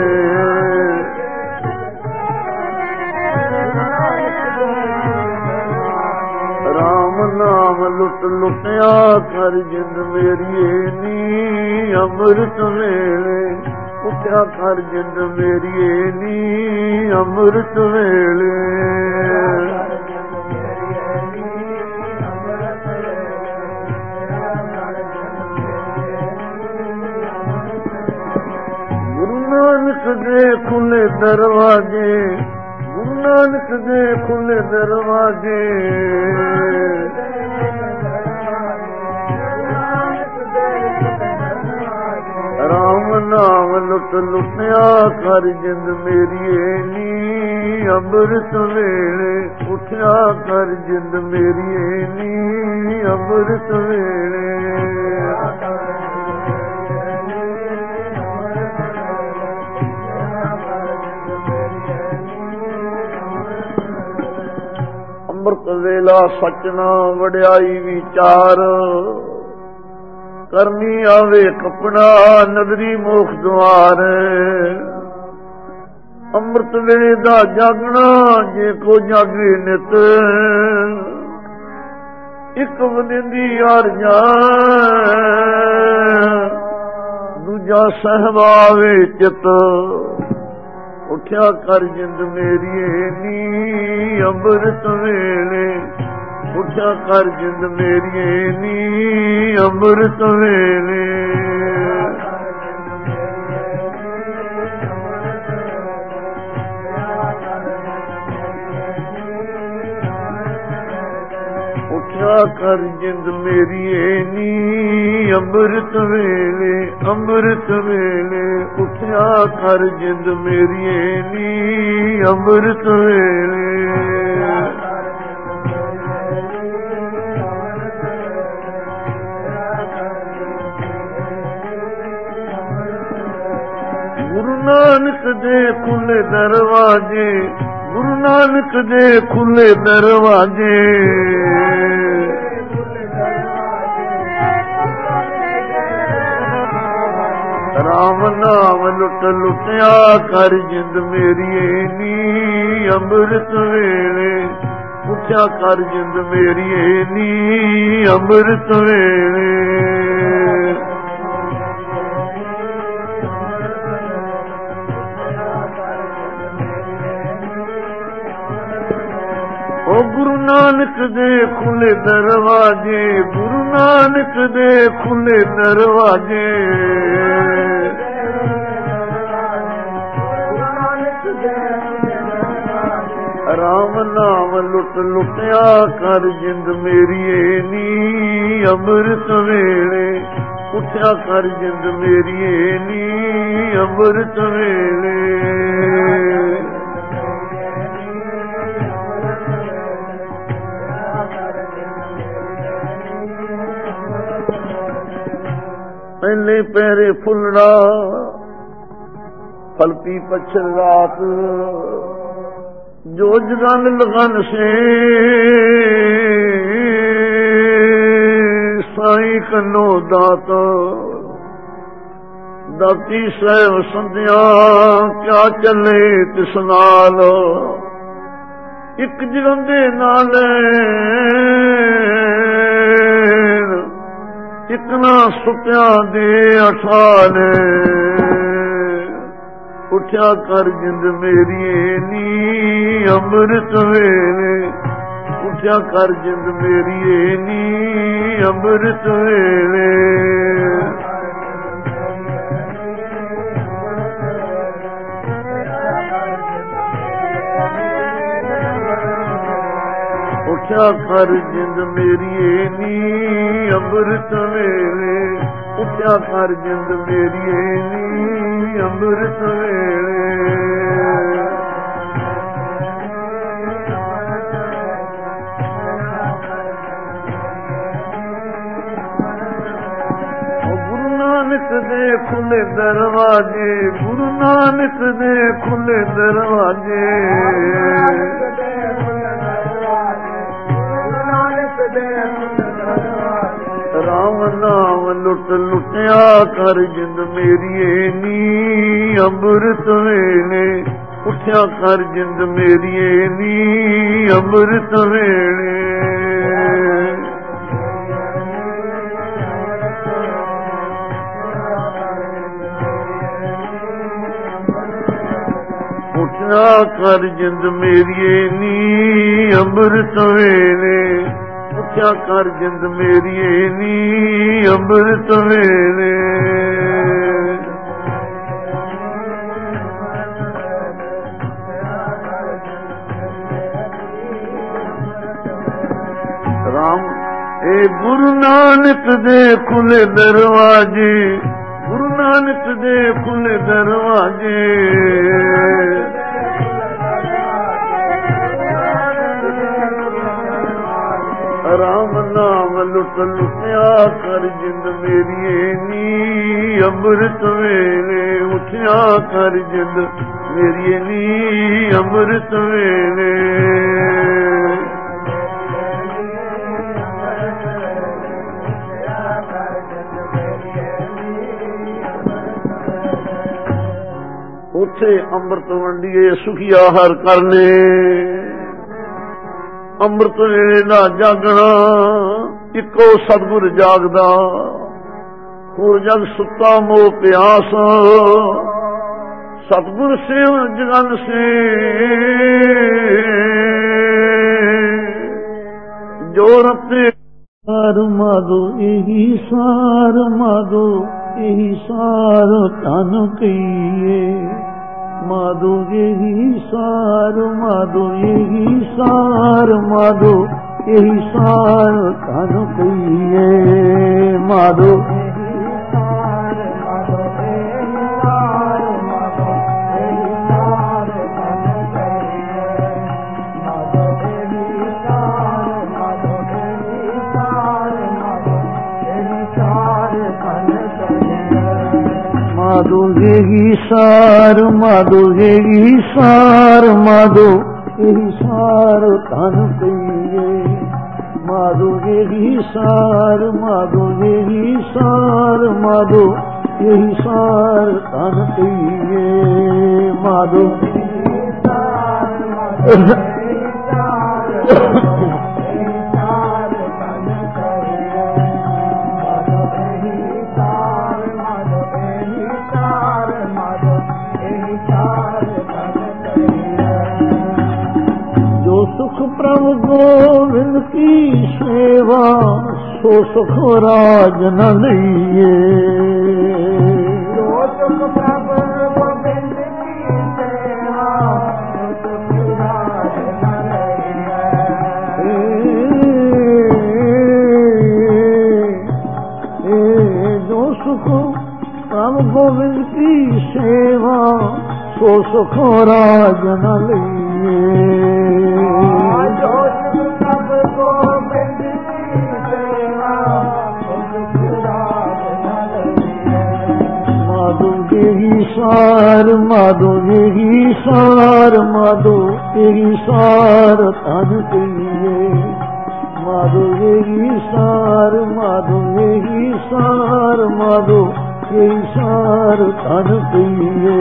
ਰਾਮ ਨਾਮ ਲੁੱਟ ਲੁੱਟਿਆ ਕਰ ਜਿੰਦ ਮੇਰੀਏ ਨੀ ਅੰਮ੍ਰਿਤ ਵੇਲੇ ਉੱਠਿਆ ਕਰ ਜਿੰਦ ਮੇਰੀਏ ਨੀ ਅੰਮ੍ਰਿਤ ਵੇਲੇ ਗੁਰੂ ਨਾਨਕ ਦੇ ਖੁੱਲੇ ਦਰਵਾਜੇ ਗੁਰੂ ਨਾਨਕ ਦੇ ਖੁੱਲੇ ਦਰਵਾਜੇ ਰਾਮ ਨਾਮ ਲੁੱਟ ਲੁੱਟਿਆ ਕਰ ਜਿੰਦ ਮੇਰੀਏ ਨੀ ਅੰਮ੍ਰਿਤ ਵੇਲੇ ਉੱਠਿਆ ਕਰ ਜਿੰਦ ਮੇਰੀਏ ਨੀ ਅੰਮ੍ਰਿਤ ਵੇਲੇ ਅੰਮ੍ਰਿਤ ਵੇਲਾ ਸਚਨਾ ਵਡਿਆਈ ਵਿਚਾਰ ਕਰਨੀ ਆਵੇ ਕਪੜਾ ਨਦਰੀ ਮੋਖ ਦੁਆਰ ਅੰਮ੍ਰਿਤ ਵੇਲੇ ਦਾ ਜਾਗਣਾ ਜੇ ਕੋ ਜਾਗੇ ਨਿਤ ਇੱਕ ਵੰਦੀ ਅਰਜਾਂ ਦੂਜਾ ਸਹਿਬਾਵੇ ਚਿਤ ਉੱਠਿਆ ਕਰ ਜਿੰਦ ਮੇਰੀਏ ਨੀ ਅੰਮ੍ਰਿਤ ਵੇਲੇ ਉੱਠਿਆ ਕਰ ਜਿੰਦ ਮੇਰੀਏ ਨੀ ਅੰਮ੍ਰਿਤ ਵੇਲੇ ਉੱਠਿਆ ਕਰ ਜਿੰਦ ਮੇਰੀਏ ਨੀ ਅੰਮ੍ਰਿਤ ਵੇਲੇ ਅੰਮ੍ਰਿਤ ਵੇਲੇ ਉੱਠਿਆ ਕਰ ਜਿੰਦ ਮੇਰੀਏ ਨੀ ਅੰਮ੍ਰਿਤ ਵੇਲੇ ਗੁਰੂ ਨਾਨਕ ਦੇ ਖੁੱਲੇ ਦਰਵਾਜੇ ਗੁਰੂ ਨਾਨਕ ਦੇ ਖੁੱਲੇ ਦਰਵਾਜੇ ਰਾਮ ਨਾਮ ਲੁੱਟ ਲੁੱਟਿਆ ਕਰ ਜਿੰਦ ਮੇਰੀਏ ਨੀ ਅੰਮ੍ਰਿਤ ਵੇਲੇ ਉੱਠਿਆ ਕਰ ਜਿੰਦ ਮੇਰੀਏ ਨੀ ਅੰਮ੍ਰਿਤ ਵੇਲੇ ਓ ਗੁਰੂ ਨਾਨਕ ਦੇ ਖੁੱਲੇ ਦਰਵਾਜੇ ਗੁਰੂ ਨਾਨਕ ਦੇ ਖੁੱਲੇ ਦਰਵਾਜੇ ਰਾਮ ਨਾਮ ਲੁੱਟ ਲੁੱਟਿਆ ਕਰ ਜਿੰਦ ਮੇਰੀਏ ਨੀ ਅੰਮ੍ਰਿਤ ਵੇਲੇ ਉੱਠਿਆ ਕਰ ਜਿੰਦ ਮੇਰੀਏ ਨੀ ਅੰਮ੍ਰਿਤ ਵੇਲੇ ਪਹਿਲੇ ਪਹਿਰੇ ਫੁੱਲੜਾ ਫਲਪੀ ਪਛਲ ਰਾਤ ਜੋ ਜਗਨ ਲਗਨ ਸੇ ਸਾਈ ਕਨੋ ਦਾਤ ਦਾਤੀ ਸਹਿਬ ਸੰਧਿਆ ਕਿਆ ਚੱਲੇ ਤਿਸ ਨਾਲ ਇੱਕ ਜਗੰਦੇ ਨਾਲ ਇੱਕ ਨਾ ਸੁੱਤਿਆਂ ਦੇ ਅਠਾਲੇ ਉੱਠਿਆ ਕਰ ਜਿੰਦ ਮੇਰੀਏ ਨੀ ਅੰਮ੍ਰਿਤ ਵੇਲੇ ਉੱਠਿਆ ਕਰ ਜਿੰਦ ਮੇਰੀਏ ਨੀ ਅੰਮ੍ਰਿਤ ਵੇਲੇ ਉੱਠਿਆ ਕਰ ਜਿੰਦ ਮੇਰੀਏ ਨੀ ਅੰਮ੍ਰਿਤ ਵੇਲੇ ਉੱਠਿਆ ਕਰ ਜਿੰਦ ਮੇਰੀਏ ਨੀ ਅੰਮ੍ਰਿਤ ਵੇਲੇ ਗੁਰੂ ਨਾਨਕ ਦੇ ਖੁੱਲੇ ਦਰਵਾਜੇ ਗੁਰੂ ਨਾਨਕ ਦੇ ਖੁੱਲੇ ਦਰਵਾਜੇ ਰਾਮ ਨਾਮ ਲੁੱਟ ਲੁੱਟਿਆ ਕਰ ਜਿੰਦ ਮੇਰੀਏ ਨੀ ਅੰਮ੍ਰਿਤ ਵੇਲੇ ਉੱਠਿਆ ਕਰ ਜਿੰਦ ਮੇਰੀਏ ਨੀ ਅੰਮ੍ਰਿਤ ਵੇਲੇ ਉੱਠਿਆ ਕਰ ਜਿੰਦ ਮੇਰੀਏ ਨੀ ਅੰਮ੍ਰਿਤ ਵੇਲੇ ਉੱਠਿਆ ਕਰ ਜਿੰਦ ਮੇਰੀਏ ਨੀ ਅੰਮ੍ਰਿਤ ਵੇਲੇ ਰਾਮ ਏ ਗੁਰੂ ਨਾਨਕ ਦੇ ਖੁੱਲੇ ਦਰਵਾਜੇ ਗੁਰੂ ਨਾਨਕ ਦੇ ਖੁੱਲੇ ਦਰਵਾਜੇ ਰਾਮ ਨਾਮ ਲੁੱਟ ਲੁੱਟਿਆ ਕਰ ਜਿੰਦ ਮੇਰੀਏ ਨੀ ਅੰਮ੍ਰਿਤ ਵੇਲੇ ਉੱਠਿਆ ਕਰ ਜਿੰਦ ਮੇਰੀਏ ਨੀ ਅੰਮ੍ਰਿਤ ਵੇਲੇ ਉੱਥੇ ਅੰਮ੍ਰਿਤ ਵੰਡੀਏ ਸੁਖੀਆ ਹਰ ਕਰਨੇ ਅੰਮ੍ਰਿਤ ਵੇਲੇ ਦਾ ਜਾਗਣਾ ਇੱਕੋ ਸਤਿਗੁਰ ਜਾਗਦਾ ਹੋਰ ਜਗ ਸੁੱਤਾ ਮੋਹ ਪਿਆਸ ਸਤਿਗੁਰ ਸੇਵ ਜਗਨ ਸੇ ਜੋ ਰਤੇ ਸਾਰ ਮਾਧੋ ਇਹੀ ਸਾਰ ਮਾਧੋ ਇਹੀ ਸਾਰ ਤਨ ਕਹੀਏ ਮਾਧੋ ਇਹੀ ਸਾਰ ਮਾਧੋ ਇਹੀ ਸਾਰ ਮਾਧੋ ਇਹੀ ਸਾਰ ਤਨ ਕਹੀਏ ਮਾਧੋ माधो यही सार माधो यही सार माधो यही सार तन कहिए माधो यही सार माधो यही सार माधो यही सार तन कहिए माधो प्रभु गोविंद की सेवा सो सुख राज न लइए
जो सुख प्रभु गोविंद की सेवा सो सुख राज न
लइए जो सुख प्रभु गोविंद की सेवा सो सुख राज न लइए यही सार माधो यही सार माधो यही सार तन कहिए माधो यही सार माधो यही सार माधो यही सार तन कहिए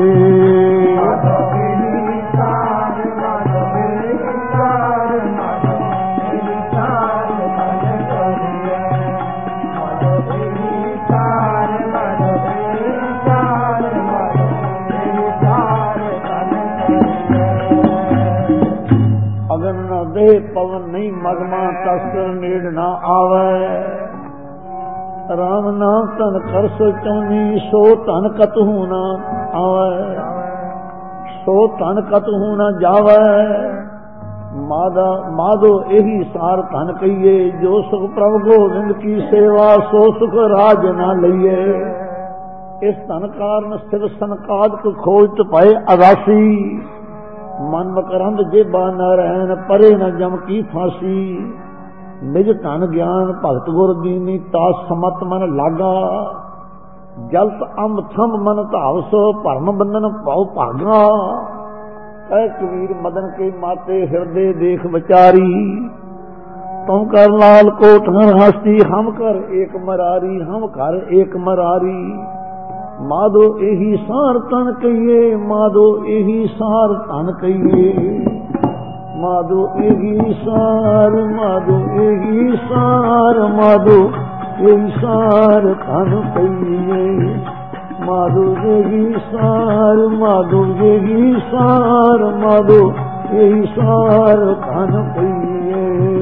दे पवन नहीं मगमा तस्कर नेड़ ना आवे राम नाम तन कर सो चौनी सो तन कतहू न आवे सो तन कतहू न जावे मादा माधो यही सार तन कहिए जो सुख प्रभु गोविंद की सेवा सो सुख राज न लइए इस तन कारण स्थिर सनकाद को खोज पाए अगासी मन मकरंद जेबा न रहन परे न जम की फांसी निज धन ज्ञान भगत गुर दीनी तास समत मन लागा जलत अम्ब थम मन धावस भरम बंधन पाओ भागा कह कबीर मदन के माते हृदय देख विचारी तुम कर लाल कोट हस्ती हम कर एक मरारी हम कर एक मरारी माधो यही सार तन कहिए माधो यही सार तन कहिए माधो यही सार माधो यही सार माधो यही सार तन कहिए माधो यही सार माधो यही सार माधो यही सार तन कहिए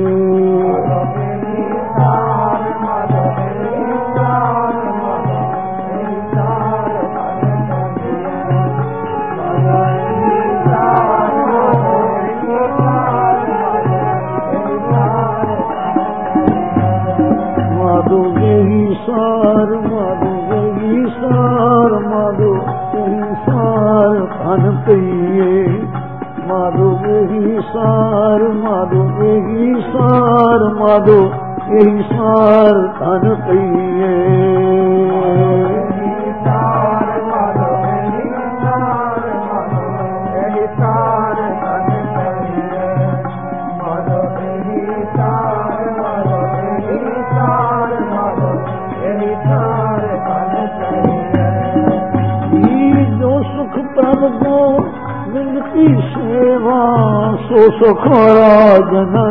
सार माधो यही सार माधो यही सार तन कहिए माधो यही सार माधो यही सार माधो यही सार तन कहिए प्रभु गोविंद की सेवा सो सुख राज न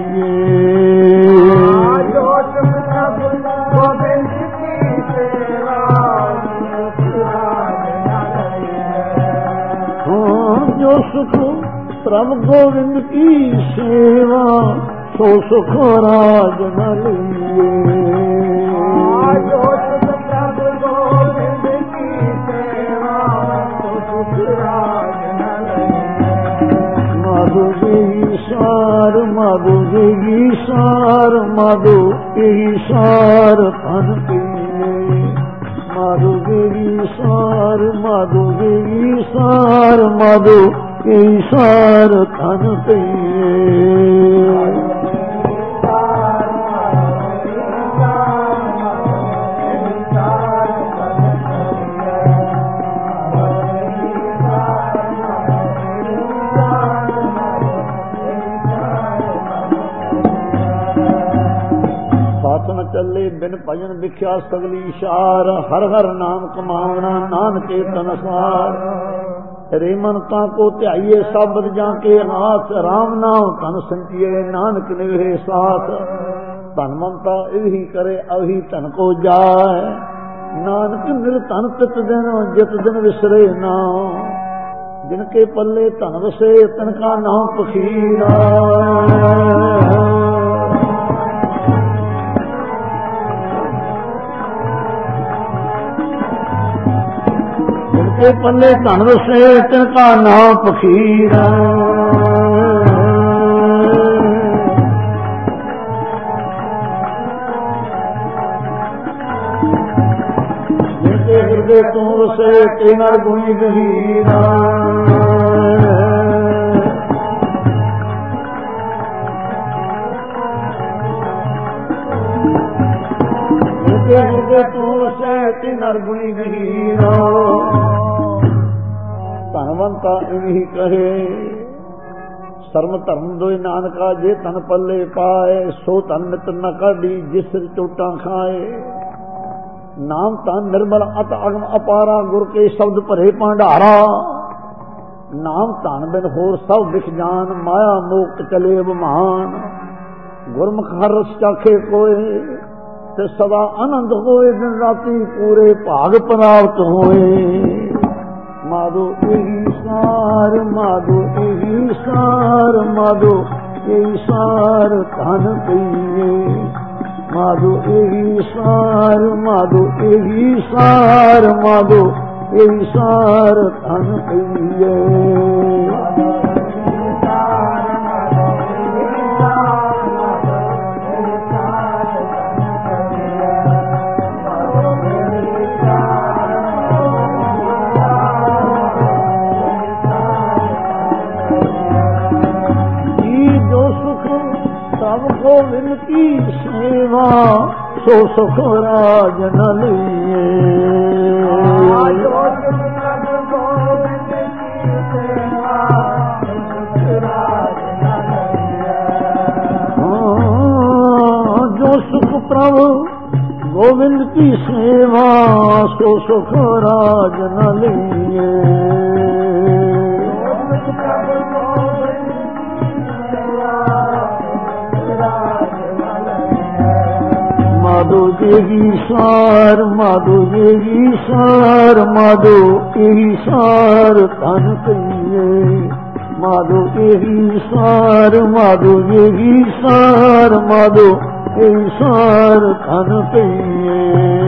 लइए
जो सुख प्रभु गोविंद की सेवा
जो सुख प्रभु गोविंद की सेवा सो सुख राज न लिए।
जो सुख प्रभु गोविंद की सेवा सो सुख राज न लिए।
माधु यही सार माधु यही सार माधु यही सार धन पीले। माधु यही सार माधु यही सार माधु यही सार धन पीले। ਚੱਲੇ ਬਿਨ ਭਜਨ ਵਿਖਿਆ ਸਗਲੀ ਇਸ਼ਾਰ ਹਰ ਹਰ ਨਾਮ ਕਮਾਵਣਾ ਨਾਨਕੇ ਤਨਸਾਰ। ਰੇ ਮਨਤਾ ਕੋ ਧਿਆਈਏ ਸਾਬਤ ਜਾਂ ਕੇ ਹਾਥ ਰਾਮ ਨਾਮ ਧਨ ਸੰਚੀਏ ਨਾਨਕ ਨਿਵੇ ਸਾਥ। ਧਨ ਮਮਤਾ ਇਹੀ ਕਰੇ ਅਹੀ ਧਨ ਕੋ ਜਾਏ ਨਾਨਕ ਨਿਰ ਧਨ ਤਿਤ ਦਿਨ ਜਿਤ ਦਿਨ ਵਿਸਰੇ ਨਾ। ਜਿਨ ਕੇ ਪੱਲੇ ਧਨ ਵਸੇ ਤਨ ਕਾ ਨਾਮ ਪਖੀਰਾ। के पल्ले धन वसे तिनका नाम पखीरा। जिनके हृदय तू वसे तेना गुणी गहीरा। जिनके हृदय तू वसे तेना गुणी गहीरा। ਧਨਵੰਤਾ ਇਵਹੀ ਕਹੇ ਸਰਮ ਧਰਮ ਦੋਇ ਨਾਨਕਾ ਜੇ ਧਨ ਪੱਲੇ ਪਾਏ ਸੋ ਧਨ ਨਿਤ ਨ ਕਾਢੀ ਜਿਸ ਸਿਰ ਚੋਟਾਂ ਖਾਏ। ਨਾਮ ਧਨ ਨਿਰਮਲ ਅਤ ਅਗਮ ਅਪਾਰਾ ਗੁਰ ਕੇ ਸ਼ਬਦ ਭਰੇ ਭੰਡਾਰਾ। ਨਾਮ ਧਨ ਬਿਨ ਹੋਰ ਸਭ ਵਿਖ ਜਾਨ ਮਾਇਆ ਮੋਕ ਚਲੇ ਅਭਮਾਨ। ਗੁਰਮੁਖ ਹਰ ਰਸ ਚਾਖੇ ਕੋਏ ਤੇ ਸਦਾ ਆਨੰਦ ਹੋਏ ਦਿਨ ਰਾਤੀ ਪੂਰੇ ਭਾਗ ਪ੍ਰਾਪਤ ਹੋਏ। माधो यही सार माधो यही सार माधो यही सार धन पीए। माधो यही सार माधो यही सार माधो यही सार धन पीए। गोविंद की सेवा सो सुख राज न लिए। जो सुख प्रभु गोविंद की सेवा सो सुख राज न लिए। माधो यही सार माधो यही सार माधो यही सार धन पीए। माधो यही सार माधो यही सार माधो यही सार धन पीए।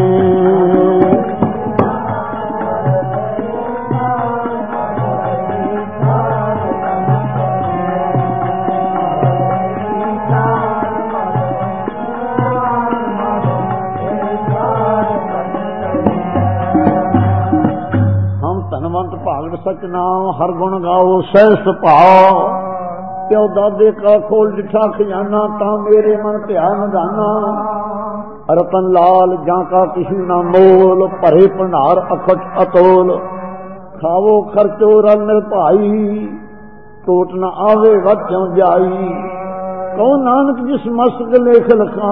सच नाम हर गुण गाओ सहस भाव। प्यो दादे का खोल डिठा खजाना ता मेरे मन ध्यान गाना। रतन लाल जाका किसी ना मोल भरे भंडार अखट अतोल। खावो खर्चो रल मिल भाई टोट न आवे वचों जाई। कहो नानक जिस मस्तक लेख लखा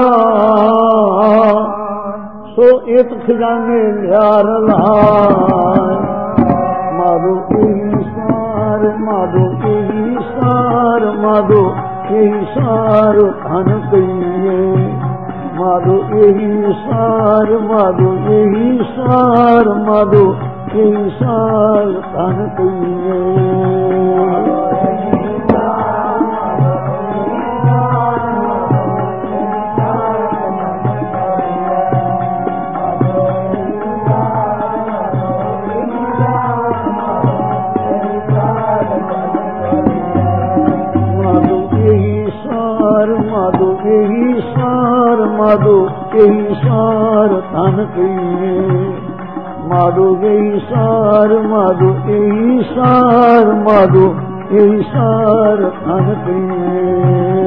सो एक खजाने लियार लाए। माधो यही सार माधो यही सार माधो यही सार धन पीए। माधो यही सार माधो यही सार माधो ਇਹ ਸਾਰ ਤਨ ਕਈਏ ਮਾਧੋ ਇਹੀ ਸਾਰ ਤਨ ਕਈਏ ਮਾਧੋ ਇਹੀ ਸਾਰ ਮਾਧੋ ਇਹੀ ਸਾਰ ਮਾਧੋ ਇਹੀ ਸਾਰ ਤਨ ਕਈਏ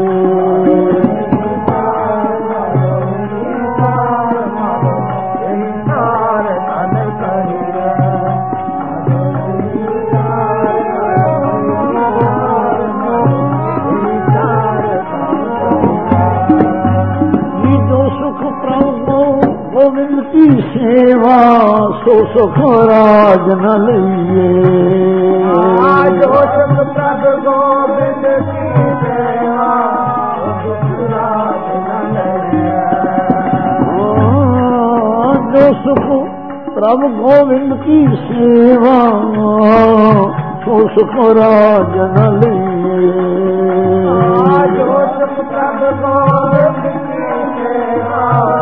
ਗੋਬਿੰਦ ਕੀ ਸੇਵਾ ਸੋ ਸੁਖ ਰਾਜ ਨ ਲਈਏ
ਜੋ ਸੁਖ ਪ੍ਰਭ ਗੋਬਿੰਦ ਕੀ ਸੇਵਾ ਸੋ ਸੁਖ ਰਾਜ ਨ ਲਈਏ
ਜੋ ਸੁਖ ਪ੍ਰਭ ਗੋਬਿੰਦ ਕੀ ਸੇਵਾ ਸੋ ਸੁਖ ਰਾਜ ਨ ਲਈਏ
ਜੋ ਸੁਖ ਪ੍ਰਭ ਗੋਬਿੰਦ ਕੀ ਸੇਵਾ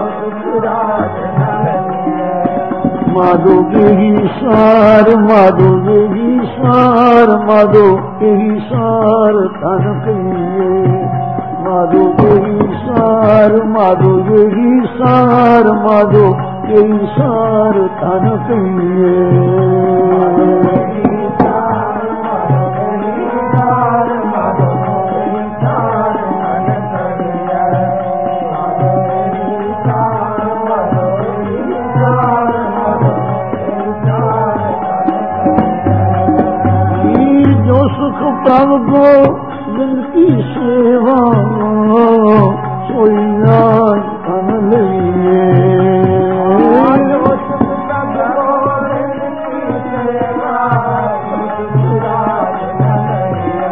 ਮਾਧੋ ਇਹੀ ਸਾਰ ਮਾਧੋ ਇਹੀ ਸਾਰ ਮਾਧੋ ਇਹੀ ਸਾਰ ਤਨ ਕਈਏ ਮਾਧੋ ਇਹੀ ਸਾਰ ਮਾਧੋ ਇਹੀ ਸਾਰ ਮਾਧੋ ਇਹੀ ਸਾਰ ਤਨ ਕਈਏ ਪ੍ਰਭ ਗੋਬਿੰਦ ਕੀ ਸੇਵਾ ਸੋਈ ਰਾਜ ਤਨ ਲਈਏ
ਜੋ ਸੁਖ ਪ੍ਰਭ ਗੋਬਿੰਦ ਕੀ ਸੇਵਾ ਸੋ ਸੁਖ ਰਾਜ ਨ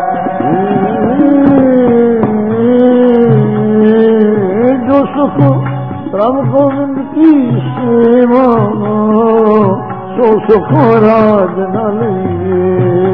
ਲਈਏ ਜੋ ਸੁਖ ਪ੍ਰਭ ਗੋਬਿੰਦ ਕੀ ਸੇਵਾ ਸੋ ਸੁਖ ਰਾਜ ਨ ਲਈਏ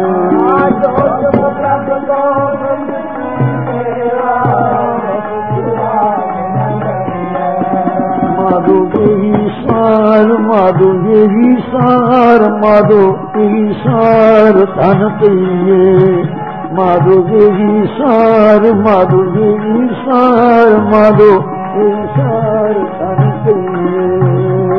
ਮਾਧੋ ਇਹੀ ਸਾਰ ਮਾਧੋ ਇਹੀ ਸਾਰ ਮਾਧੋ ਇਹੀ ਸਾਰ ਤਨ ਕਈਏ ਮਾਧੋ ਇਹੀ ਸਾਰ ਮਾਧੋ ਇਹੀ ਸਾਰ ਮਾਧੋ ਇਹੀ ਸਾਰ ਤਨ ਕਈਏ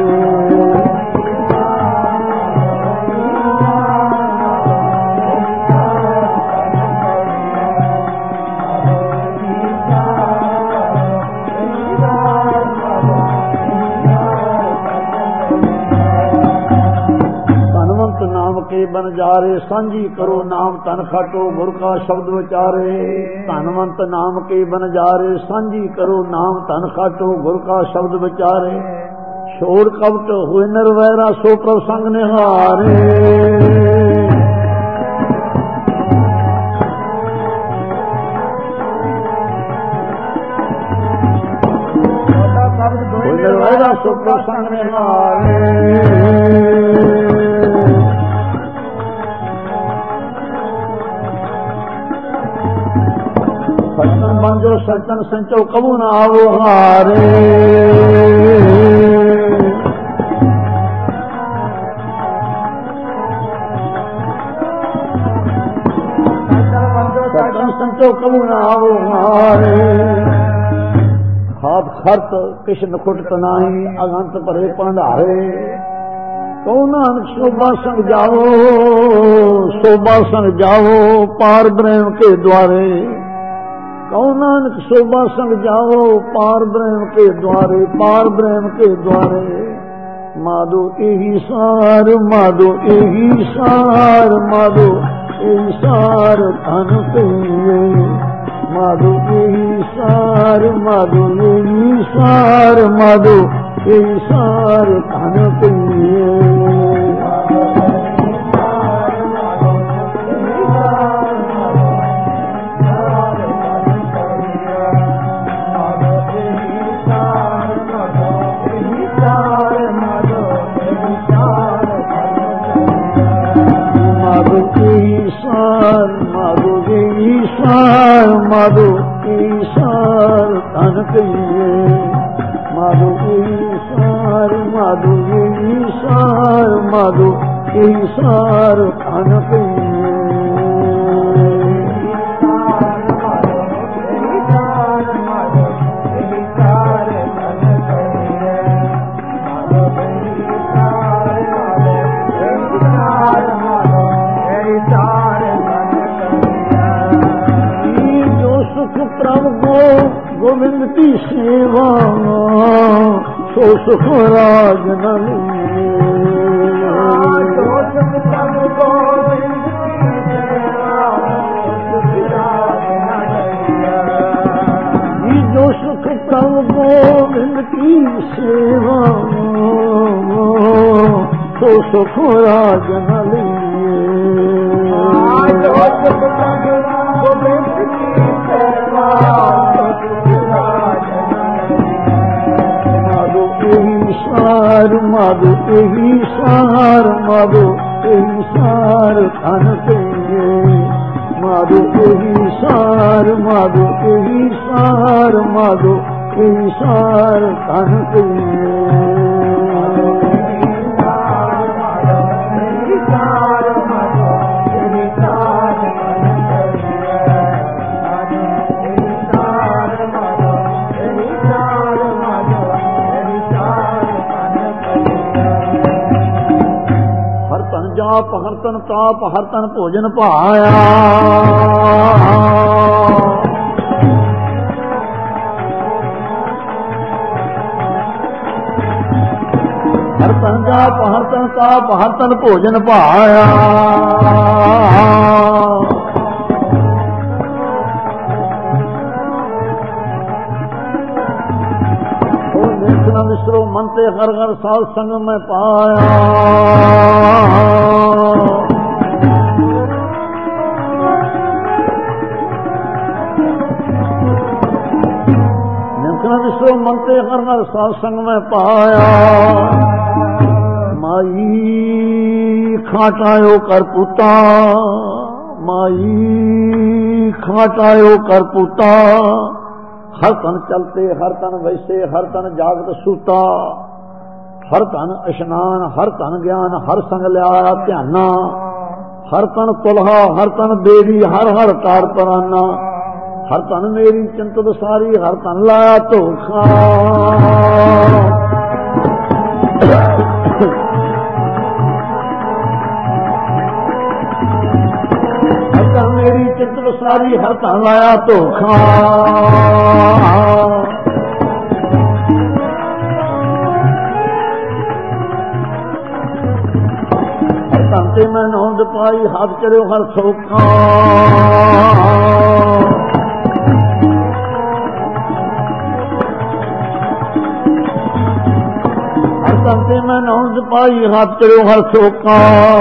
ਨਾਮ ਕੇ ਬਨ ਜਾਰੇ ਸਾਂਝੀ ਕਰੋ ਨਾਮ ਤਨ ਖਾਟੋ ਗੁਰ ਕਾ ਸ਼ਬਦ ਵਿਚਾਰੇ ਧਨਵੰਤ ਨਾਮ ਕੇ ਬਨ ਜਾਰੇ ਸਾਂਝੀ ਕਰੋ ਨਾਮ ਤਨ ਖਾਟੋ ਗੁਰ ਕਾ ਸ਼ਬਦ ਵਿਚਾਰੇ ਛੋੜ ਕਪਟ ਹੋਏ ਨਿਰਵੈਰਾ ਸੋ ਪ੍ਰਭ ਸੰਗ ਨਿਹਾਰੇ ਹੋਏ ਨਿਰਵੈਰਾ ਸੋ ਪ੍ਰਭ ਸੰਗ ਨਿਹਾਰੇ ਸਤਨ ਮੰਜੋ ਸਤਨ ਸੰਚੋ ਕਬੂ ਨਾ ਆਵੋ ਹਾਰੇ ਸਤਨ ਸੰਚੋ ਕਬੂ ਨਾ ਆਵੋ ਹਾਰੇ ਖਾਤ ਖਰਤ ਕਿਛ ਨਖੁੱਟ ਨਾਹੀ ਅਗੰਤ ਭਰੇ ਭੰਡਾਰੇ ਕਉ ਨਾਨਕ ਸੋਭਾ ਸੰਗ ਜਾਵੋ ਸੋਭਾ ਸੰਗ ਜਾਵੋ ਪਾਰ ਬ੍ਰਹਮ ਕੇ ਦੁਆਰੇ ਕਉ ਨਾਨਕ शोभा संग जाओ पार ब्रह्म के द्वारे पार ब्रह्म के द्वारे माधो एही सार माधो एही सार माधो एही सार धन कहिए माधो एही सार माधो एही सार माधो एही सार धन कहिए माधो ईशार माधो ईशार माधो ईशार तन कहिए माधो ईशार माधो ईशार माधो ईशार तन कहिए गोविंद की सेवा सो सुख राज न जो सुख प्रभु गोविंद की सेवा सो सुख राज न सार माधो यही सार माधो यही सार तन कहिए माधो यही सार माधो यही सार माधो यही सार तन कहिए जाप हर तन ताप हर तन भोजन पाया हर तन जाप हर तन ताप हर तन भोजन पाया मिश्रो मन ते हर हर साल संग में पाया मिश्रो मन ते हर हर साल संग में पाया माई खाटायो कर पुता माई खाटायो कर पुता हर तन चलते हर तन वैसे हर तन जागत सूता हर तन स्नान हर तन ज्ञान हर संग लिया ध्याना हर तन तुलहा हर तन बेड़ी हर हर तार पराना हर तन मेरी चिंत सारी हर तन लाया धोखा मेरी चिंत सारी हर तन लाया धोखा हर तन ते मैं नौंद पाई हाथ चढ़ो हर सौखा हर तन ते मैं नौंद पाई हाथ चढ़ो हर सौखा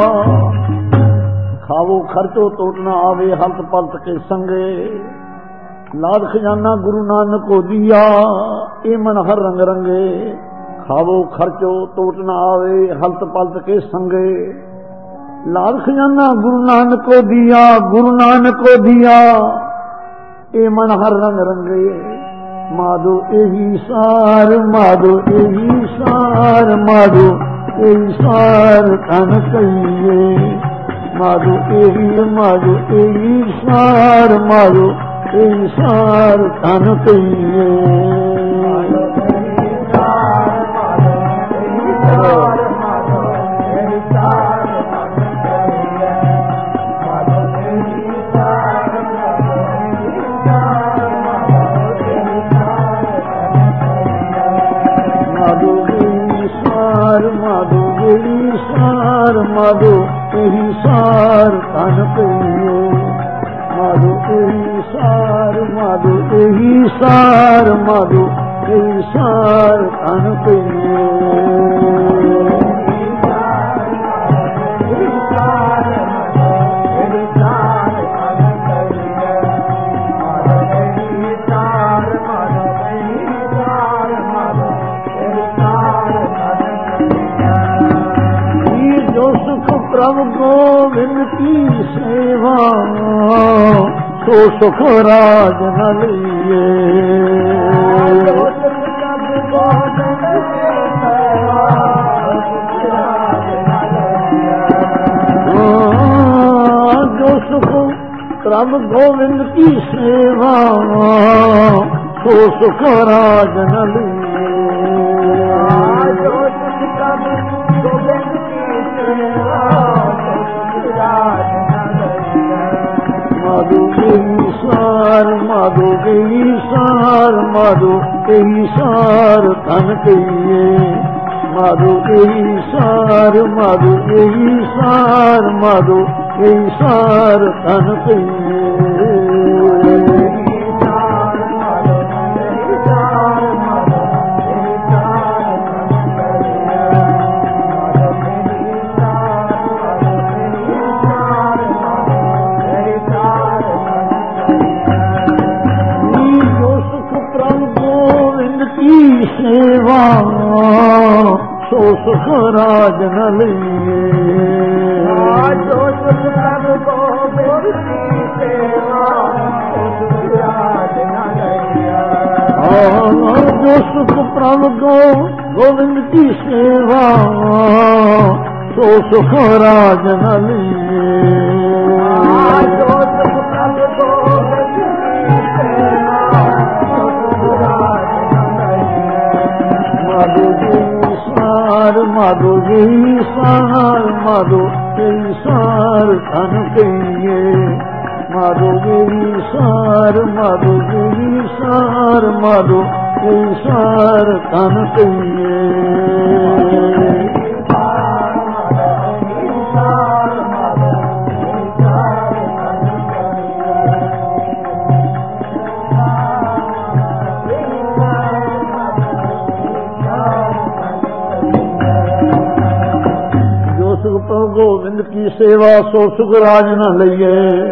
खावो खर्चो टोटना आवे हल्त पलत के संगे लाद खजाना गुरु नानक को दिया ए मन हर रंग रंगे खावो खर्चो टोटना आवे हल्त पलत के संगे लाद खजाना गुरु नानक को दिया गुरु नानक को दिया ए मन हर रंग रंगे माधो यही सार माधो यही सार माधो यही सार तन कहिए माधो यही माधो यही सार माधो यही सार तन कहिए माधो यही सार माधो यही सार माधो यही सार तन कहिए माधो यही सार माधो यही सार माधो यही सार तन कहिए प्रभु गोविंद की सेवा सो सुख राज न लिए। जो सुख प्रभु गोविंद की सेवा सो सुख राज न लिए। माधु यही सार माधु यही सार माधु यही सार धन कहिए। माधु यही सार माधु यही सार माधु यही सार धन कहिए। सेवा सो सुख राज न लिए। जो सुख प्रभु गोविंद की सेवा सो सुख राज न लिए। जो सुख प्रभु गोविंद की सेवा सो सुख राज न लिए। जो सुख प्रभु गोविंद की सेवा माधु यही सार माधु यही सार माधु यही सार धन कहिए। माधु यही सार माधु यही सार माधु यही सार धन कहिए। गोविंद की सेवा सो सुख राज न लइए।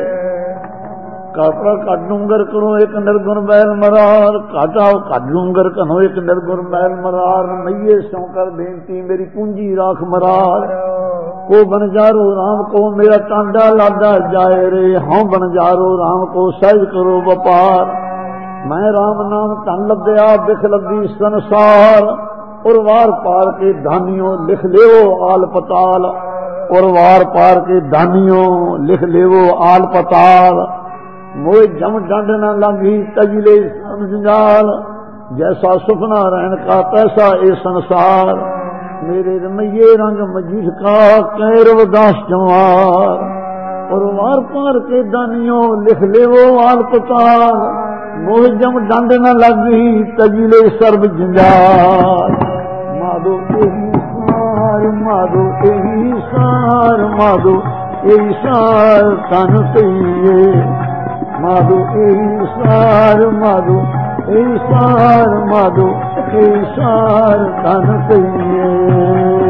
काका कट डूंगर करो एक निर्गुण बैल मरार। काटाओ कट डूंगर कनो एक निर्गुण बैल मरार। मैये सौ कर बेनती मेरी पूंजी राख मरार। को बन जारो राम को मेरा टांडा लादा जाए रे। हाँ बन जारो राम को सहज करो व्यापार। मैं राम नाम तन लद्या बिख लदी संसार। और वार पार के धानियों लिख लेवो आल पताल। और वार पार के दानियों लिख लेवो आल पताल। मोए जम डंड न लगी तजले समझाल। जैसा सुपना रहन का तैसा ए संसार। मेरे रमैये रंग मजीठ का कैरव दास जवार। और वार पार के दानियों लिख लेवो आल पताल। मोए जम डंड न लगी तजले सर्व जंजार। माधो यही सार माधो यही सार माधो यही सार धन कहिए। माधो यही सार माधो यही सार माधो यही सार धन कहिए।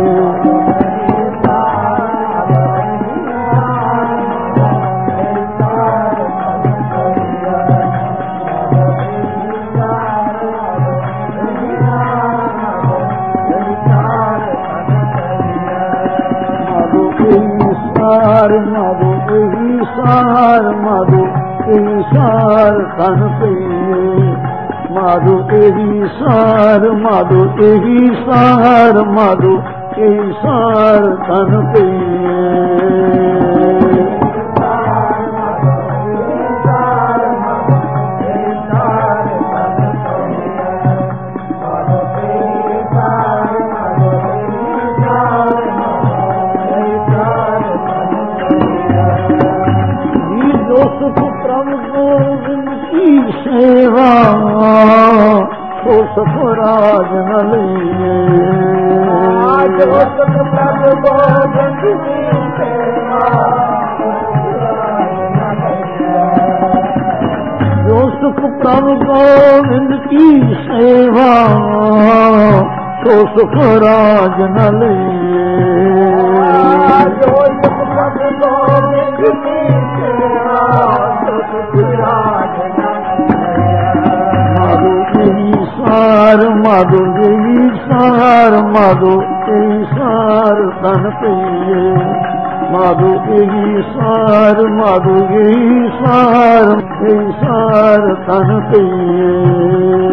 माधो यही सार माधो यही सार धन कहिए। माधो यही सार माधो यही सार माधो यही सार धन कहिए। सेवा सो सुख राज न लिए। जो सुख प्रभु गोविंद की सेवा जो सुख प्रभु गोविंद की सेवा सो सुख राज न लिए। जो सुख प्रभु गोविंद की सेवा सो सुख राज न माधु यही सार माधु यही सार माधु ਇਹੀ ਸਾਰ ਤਨ ਪਈਏ ਮਾਧੋ ਇਹੀ ਸਾਰ ਮਾਧੋ ਇਹੀ ਸਾਰ ਇਹੀ ਸਾਰ ਤਨ ਪਈਏ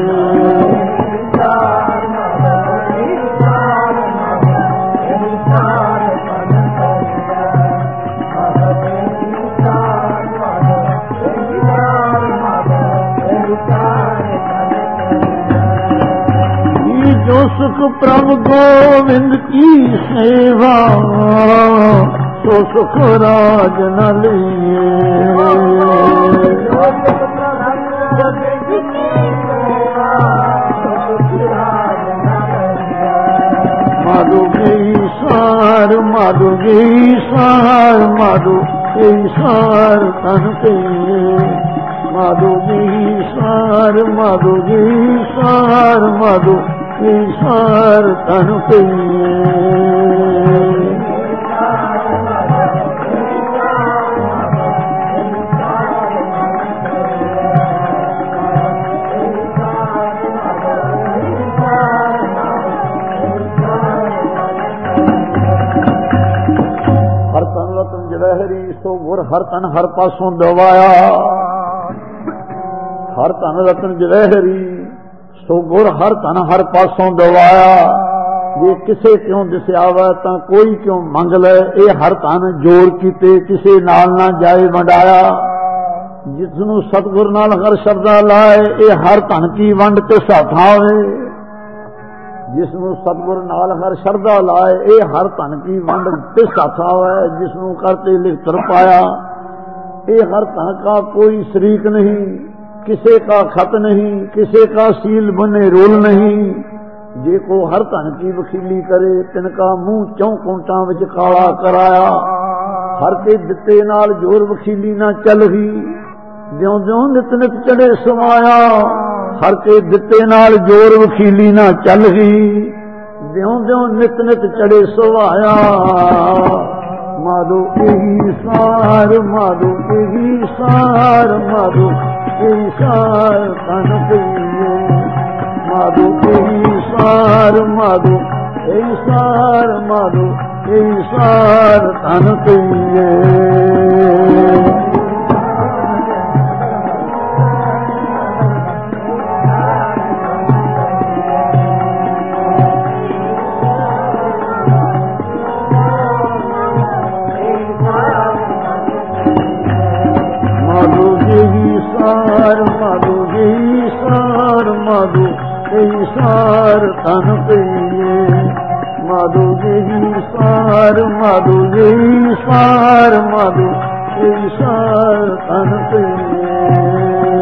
जो सुख प्रभु गोविंद की सेवा सो सुख राज न लिए माधु गई सार माधु गई सार माधु गई सार तन पे माधु गई सार माधु गई सार माधु सार तन पईए हर तन रतन जवाहरी सो गुर हर तन हर पासों दवाया हर तन रतन जवाहरी सो गुर हर तन हर पासों दवाया जे किसे क्यों दिसियावा तां कोई क्यों मंग ले ये हर तन जोर कीते किसे नाल ना जाए वंडाया जिसनू सतगुर नाल हर शब्दा लाए ये हर तन की वंड ते साथा होवे जिसनू सतगुर नाल हर शब्दा लाए ये हर तन की वंड ते साथा होवे जिसनू करते लिखतर पाया ये हर तन का कोई शरीक नहीं किसे का खत नहीं किसे का सील बने रोल नहीं जे को हर धन की वकीली करे तिनका मुंह चौं कुंटा विच काला कराया हर के दिते नाल जोर वकीली ना चल ही ज्यों ज्यों नित नित चढ़े समाया हर के दिते नाल जोर वकीली ना चल ही ज्यों ज्यों नित नित चढ़े सुवाया माधो एही सार माधो एही सार माधो एही सार तन पईए माधो एही सार माधो एही सार माधो एही सार तन पईए सार तन पईए माधो यही सार माधो यही सार माधो यही सार तन पईए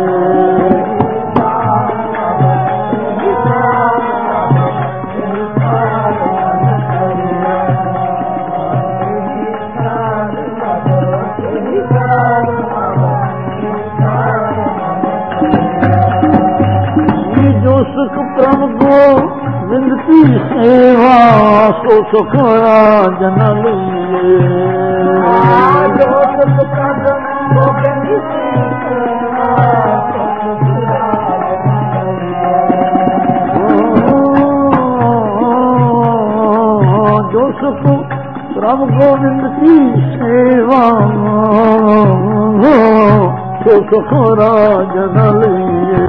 सुख प्रभु गोविंद की सेवा सो सुख राज न लिए जो सुख प्रभु गोविंद की सेवा सो सुख राज न लिए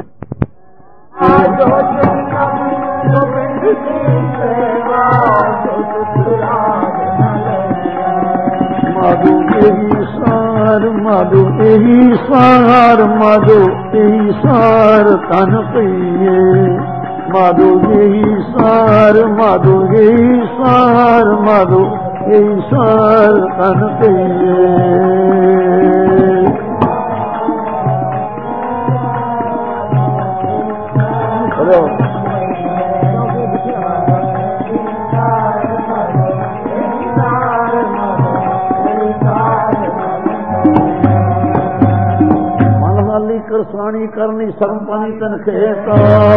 माधो यही सार माधो यही सार माधो यही सार तन पईए माधो यही सार माधो यही सार माधो यही सार तन पईए करसानी करनी सर्व पानी तन खेता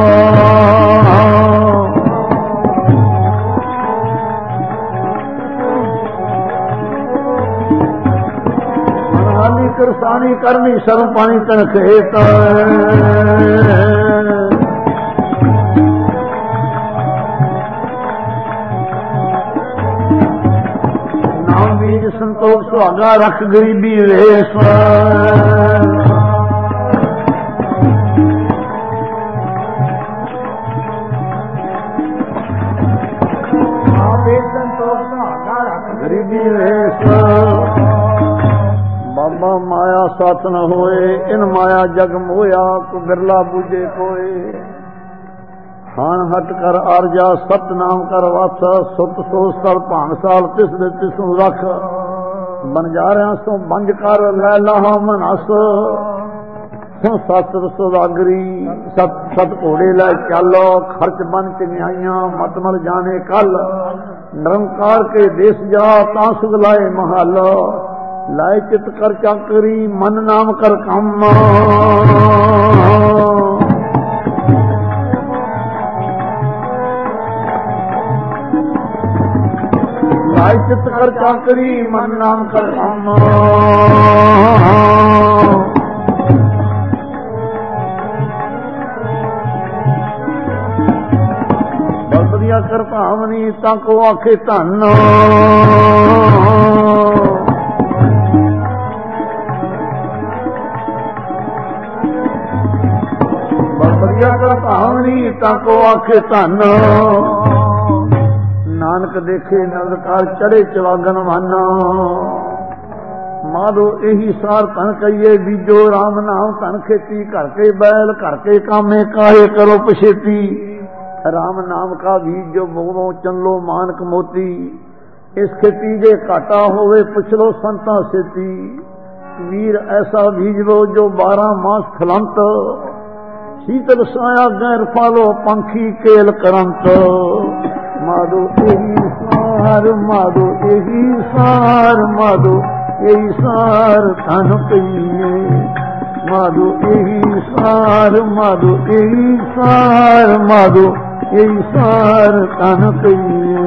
मनहानी करसानी करनी सर्व पानी तन खेता ਨਿਜ ਸੰਤੋਖ ਸੁਹਾਗਾ ਰੱਖ ਗਰੀਬੀ ਵੇਸ ਗਰੀਬੀ ਵੇਸ ਬਾਬਾ ਮਾਇਆ ਸਾਥ ਨ ਹੋਏ ਇਨ ਮਾਇਆ ਜਗ ਮੋਇਆ ਕੋ ਬਿਰਲਾ ਬੂਝੇ ਕੋਏ ਖਾਨ ਹਟ ਕਰ ਆਰਜਾ ਸਤਨਾਮ ਕਰ ਵਾਸਾ ਸੁਤ ਸੋ ਸਰ ਭਾਨ ਸਾਲ ਤਿਸ ਦੇ ਤਿਸੂ ਰੱਖ ਬਨ ਜਾ ਰਿਆ ਸੋ ਬੰਜ ਕਰ ਲੈ ਲਾਹ ਮਨਸ ਸੋ ਸਤ ਸੁਦਾਗਰੀ ਸਤ ਸਤ ਘੋੜੇ ਲੈ ਚੱਲੋ ਖਰਚ ਬਨ ਚਿਆਈਆਂ ਮਤ ਮਲ ਜਾਣੇ ਕੱਲ ਨਿਰੰਕਾਰ ਕੇ ਦੇਸ ਜਾ ਤਾਂ ਸੁਖ ਲਾਏ ਮਹਲ ਲਾਇ ਚਿਤ ਕਰ ਚਾਕਰੀ ਮਨ ਨਾਮ ਕਰ ਕੰਮ ਲਾਇ ਚਿਤ ਕਰ ਚਾਕਰੀ ਮਨ ਨਾਮ ਕਰ ਕੰਮ ਬਲਦੀਆਂ ਕਰ ਭਾਵਨੀ ਤਾਂ ਕੋ ਆਖੇ ਧੰਨ ਕਰ ਭਾਵਨੀ ਤਾਂ ਕੋ ਆਖੇ ਧੰਨ ਨਾਨਕ ਦੇਖੇ ਨੰਦਕਾਰ ਚੜੇ ਚਵਾਗਨ ਮਾਨਾ ਮਾਧੋ ਇਹੀ ਸਾਰ ਧਨ ਕਹੀਏ ਬੀਜੋ ਰਾਮ ਨਾਮ ਧਨ ਖੇਤੀ ਘਰ ਕੇ ਬੈਲ ਘਰ ਕੇ ਕਾਮੇ ਕਾਹੇ ਕਰੋ ਪਛੇਤੀ ਰਾਮ ਨਾਮ ਕਾ ਬੀਜ ਜੋ ਬੋਵੋ ਚੰਲੋ ਮਾਨਕ ਮੋਤੀ ਇਸ ਖੇਤੀ ਜੇ ਘਾਟਾ ਹੋਵੇ ਪੁੱਛ ਲੋ ਸੰਤਾਂ ਸੇਤੀ ਵੀਰ ਐਸਾ ਬੀਜ ਲੋ ਜੋ ਬਾਰਾਂ ਮਾਸ ਫਲੰਤ ਸ਼ੀਤਲ ਸਾਇਆ ਗੈਰ ਪਾਲੋ ਪੰਖੀ ਕੇਲ ਕਰੰਤ ਮਾਧੋ ਇਹੀ ਸਾਰ ਮਾਧੋ ਇਹੀ ਸਾਰ ਮਾਧੋ ਇਹੀ ਸਾਰ ਧਨ ਪਈਏ ਮਾਧੋ ਇਹੀ ਸਾਰ ਮਾਧੋ ਇਹੀ ਸਾਰ ਮਾਧੋ ਇਹੀ ਸਾਰ ਧਨ ਪਈਏ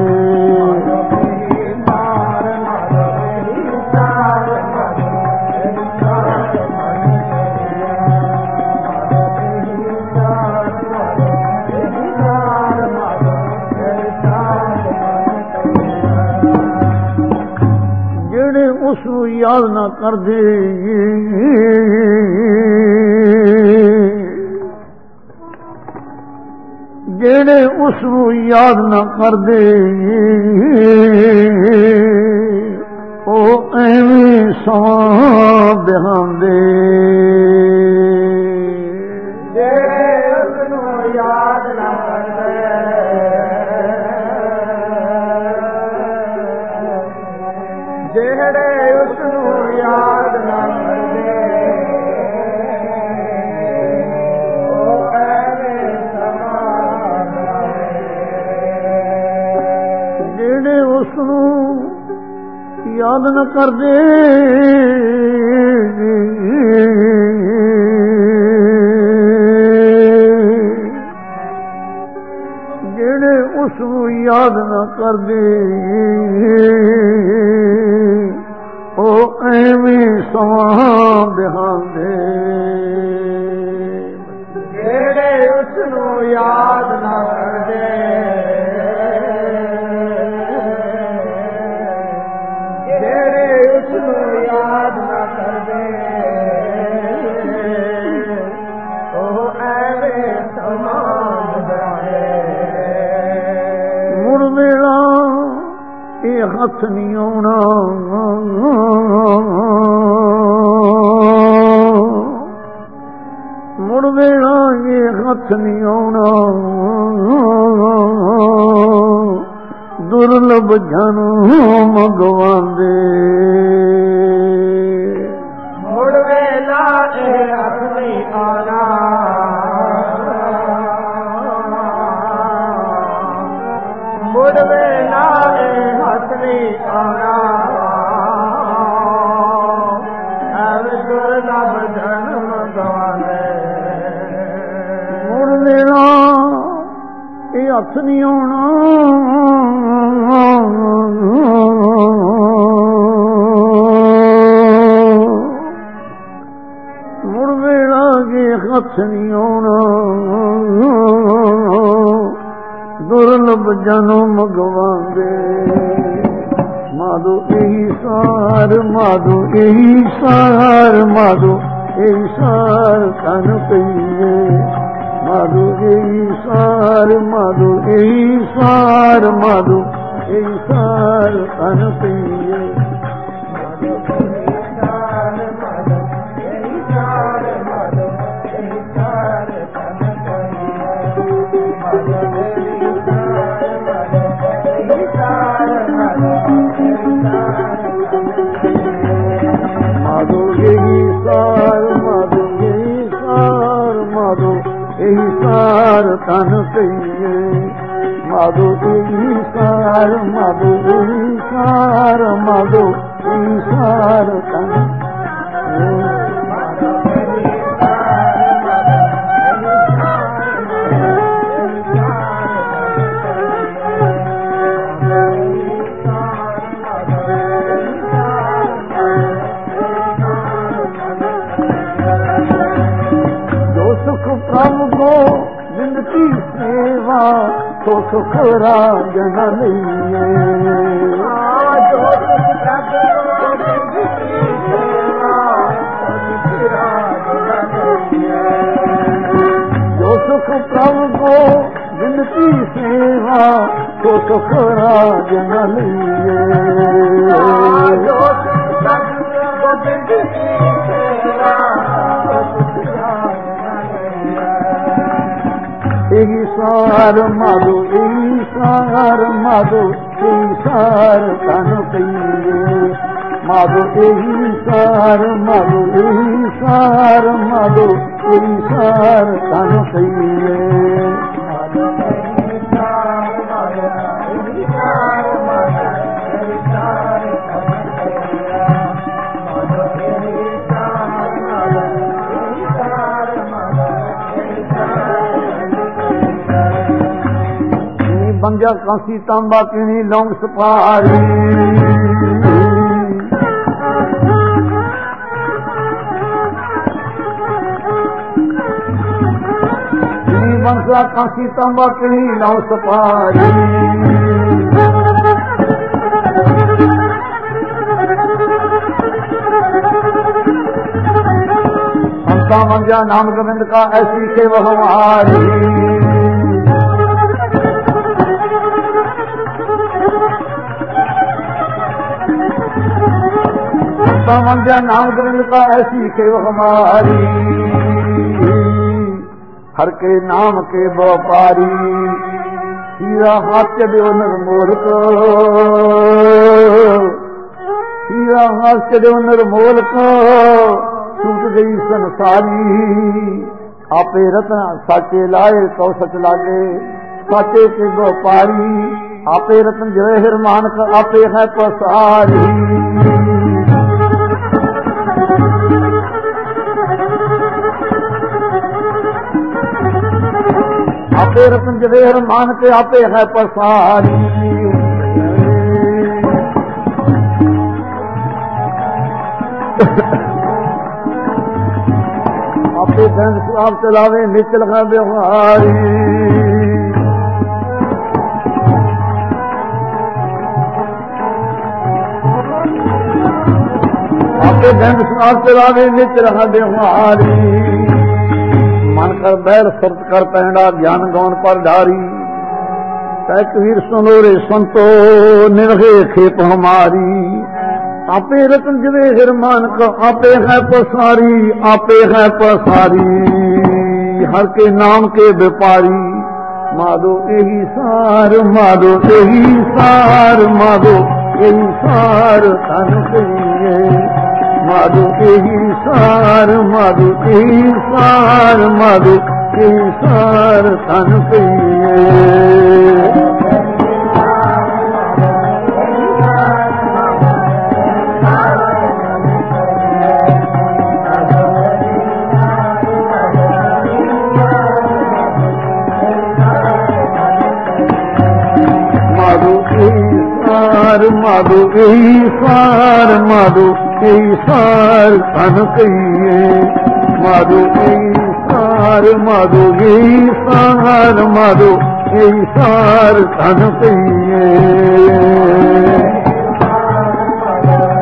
ਉਸਨੂੰ ਯਾਦ ਨਾ ਕਰਦੇ ਜਿਹੜੇ ਉਸਨੂੰ ਯਾਦ ਨਾ ਕਰਦੇ ਉਹ ਐਵੇਂ ਸਮਾਂ ਬਿਹਾਉਂਦੇ ਜਿਹੜੇ ਉਸਨੂੰ ਯਾਦ ਨਾ ਕਰਦੇ ਜਿਹੜੇ ਉਸਨੂੰ ਯਾਦ ਨਾ ਕਰਦੇ ਉਹ ਐਵੇਂ ਸਮਾਂ ਜਿਹੜੇ ਉਸਨੂੰ ਯਾਦ ਨਾ ਕਰਦੇ ਜਿਹੜੇ ਉਸਨੂੰ ਯਾਦ ਨਾ ਕਰਦੇ ਉਹ ਐਵੇਂ ਸਮਾਂ ਬਿਹਾਉਂਦੇ ਜਿਹੜੇ ਉਸਨੂੰ ਯਾਦ ਨਾ ਕਰਦੇ ਜਿਹੜੇ ਉਸਨੂੰ ਯਾਦ ਨਾ ਕਰਦੇ ਉਹ ਐਵੇਂ ਸਮਾਂ ਬਿਹਾਉਂਦੇ ਮੁੜ ਵੇਲਾ ਇਹ ਹੱਥ ਨਹੀਂ ਆਉਣਾ ਮੁੜ ਵੇਲਾ ਇਹ ਹੱਥ ਨਹੀਂ ਆਉਣਾ ਦੁਰਲਭ ਜਨ ਮੰਗਵਾਉਂਦੇ ਮੁੜ ਵੇਲਾ ਇਹ ਹੱਥ ਨਹੀਂ ਆਉਣਾ ਮੁੜ ਵੇਲਾ ਇਹ ਹੱਥ ਨਹੀਂ ਆਉਣਾ ਐਵੇਂ ਦੁਰਲਭ ਜਨ ਮੰਗਵਾਉਂਦੇ ਮੁੜ ਵੇਲਾ ਇਹ ਹੱਥ ਨਹੀਂ ਆਉਣਾ ਮੁੜ ਵੇਲਾ ਇਹ ਹੱਥ ਨਹੀਂ ਆਉਣਾ ਦੁਰਲਭ ਜਨ ਮੰਗਵਾਉਂਦੇ ਮਾਧੋ ਇਹੀ सार माधो यही सार माधो यही सार तन कहिए माधो यही सार माधो यही सार माधो यही सार तन कहिए माधो यही सार माधो यही सार माधो यही सार तन कहिए माधो यही सार माधो यही सार माधो यही सार तन जिंदगी सेवा तो सुख राजन लइए जो सुख प्रभु को जिंदगी सेवा तो सुख राजन लइए यही सार माधो यही सार माधो यही सार तन कहिए माधो यही सार माधो यही सार माधो यही सार तन कहिए बंजा कांसी तांबा पीनी लौंग सुपारी बंसा कांसी तांबा पीनी लौंग सुपारी हमसा मंजा नाम गोविंद का ऐसी के वह हमारी मंजा नाम गोविंद का ऐसी के वो हमारी हर के नाम के व्यापारी हीरा हास्य देव निर्मोल को हीरा हास्य देव निर्मोल को छूट गई संसारी आपे रत्न साचे लाए तो सच लागे साचे के व्यापारी आपे रत्न जवाहर मान का आपे है पसारी आपे रत्न जवेहर मान के आपे है पसारी आपे धन आप चलावे निचल है व्यवहारी आपे धन आप चलावे निचल है व्यवहारी मन कर बैर सुरत कर पैंडा ज्ञान गौन पर ढारी तकवीर सुनो रे संतो निर्भे खेप हमारी आपे रतन जवेहर मान को आपे है पसारी आपे है पसारी हर के नाम के व्यापारी माधो यही सार माधो यही सार माधो यही सार तन कहिए माधो यही सार माधो यही सार माधो यही सार तन कहिए माधो यही सार माधो यही सार तन कहिए माधो यही सार माधो यही सार माधो यही सार तन कहिए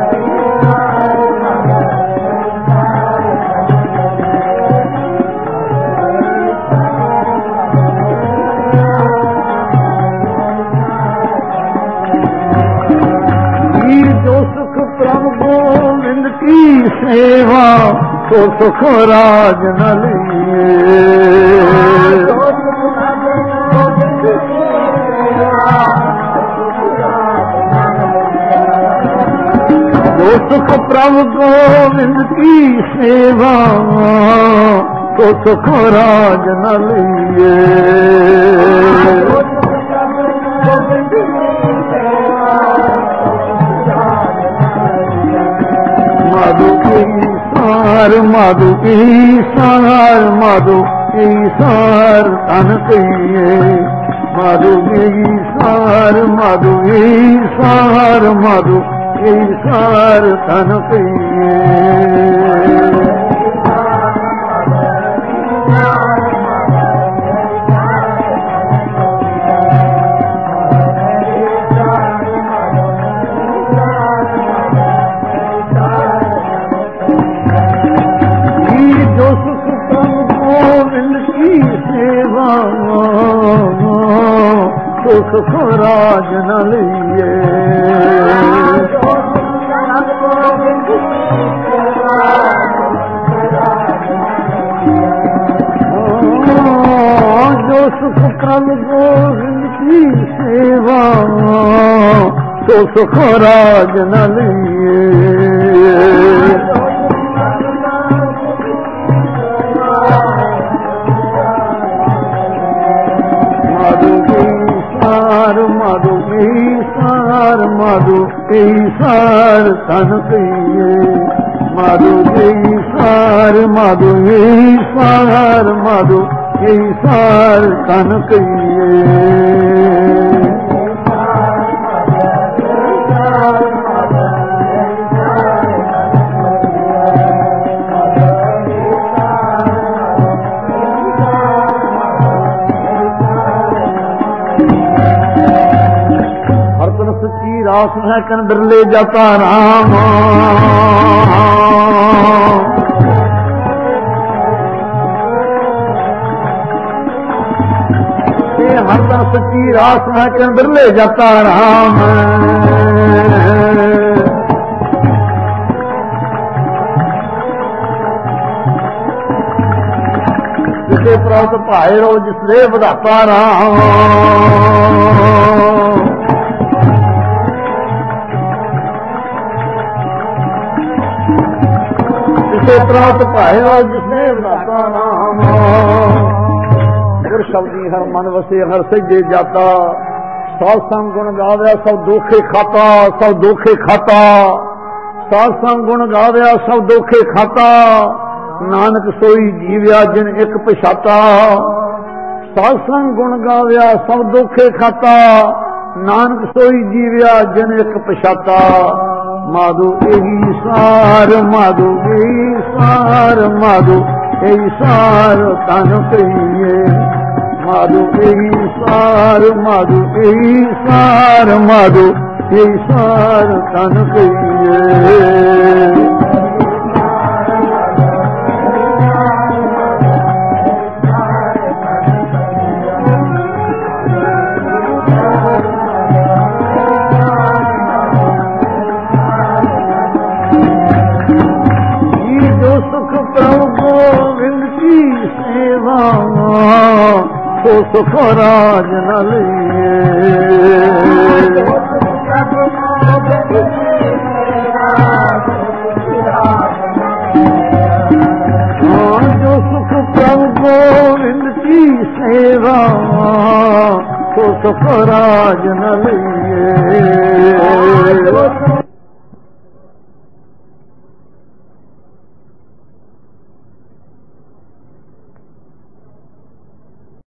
प्रभु गोविंद की सेवा तो सुख राज न लिए। जो सुख प्रभु गोविंद की सेवा तो सुख राज न लिए। माधु ईसार माधु ईसार माधु ईसार तन कहिए। माधु ईसार माधु ईसार माधु ईसार तन कहिए। जो सुख प्रभु गोविंद की सेवा तो सुख राज न लिए। जो सुख प्रभु गोविंद की सेवा तो सुख राज न लिए। माधु ईसार माधु ईसार तन कहिए। माधु ईसार माधु ईसार माधु ईसार तन कहिए। रास है कंदर ले जाता राम। हर दर सच्ची रास है कंदर ले जाता राम। जिसे प्राप्त पाए रो जिसले ਵਧਾਤਾ राम। जिसे प्राप्त पाए रो जिसने ਵਧਾਤਾ राम। गुर शब्दी हर मन वसे हर सजे जाता। साध संग गुण गाव्या सब दोखे खाता सब दोखे खाता। साध संग गुण गाव्या सब दोखे खाता। नानक सोई जीव्या जिन एक पछाता। साध संग गुण गाव्या सब दोखे खाता। नानक सोई जीव्या जिन एक पछाता। माधु एही सार माधु एही सार माधु एही सार तन कहिए। माधु एही सार माधु एही सार माधु एही सार तन कहिए। प्रभु गोविंद की सेवा तो सुख राज न लिए। जो सुख प्रभु गोविंद की सेवा तो सुख राज न लिए।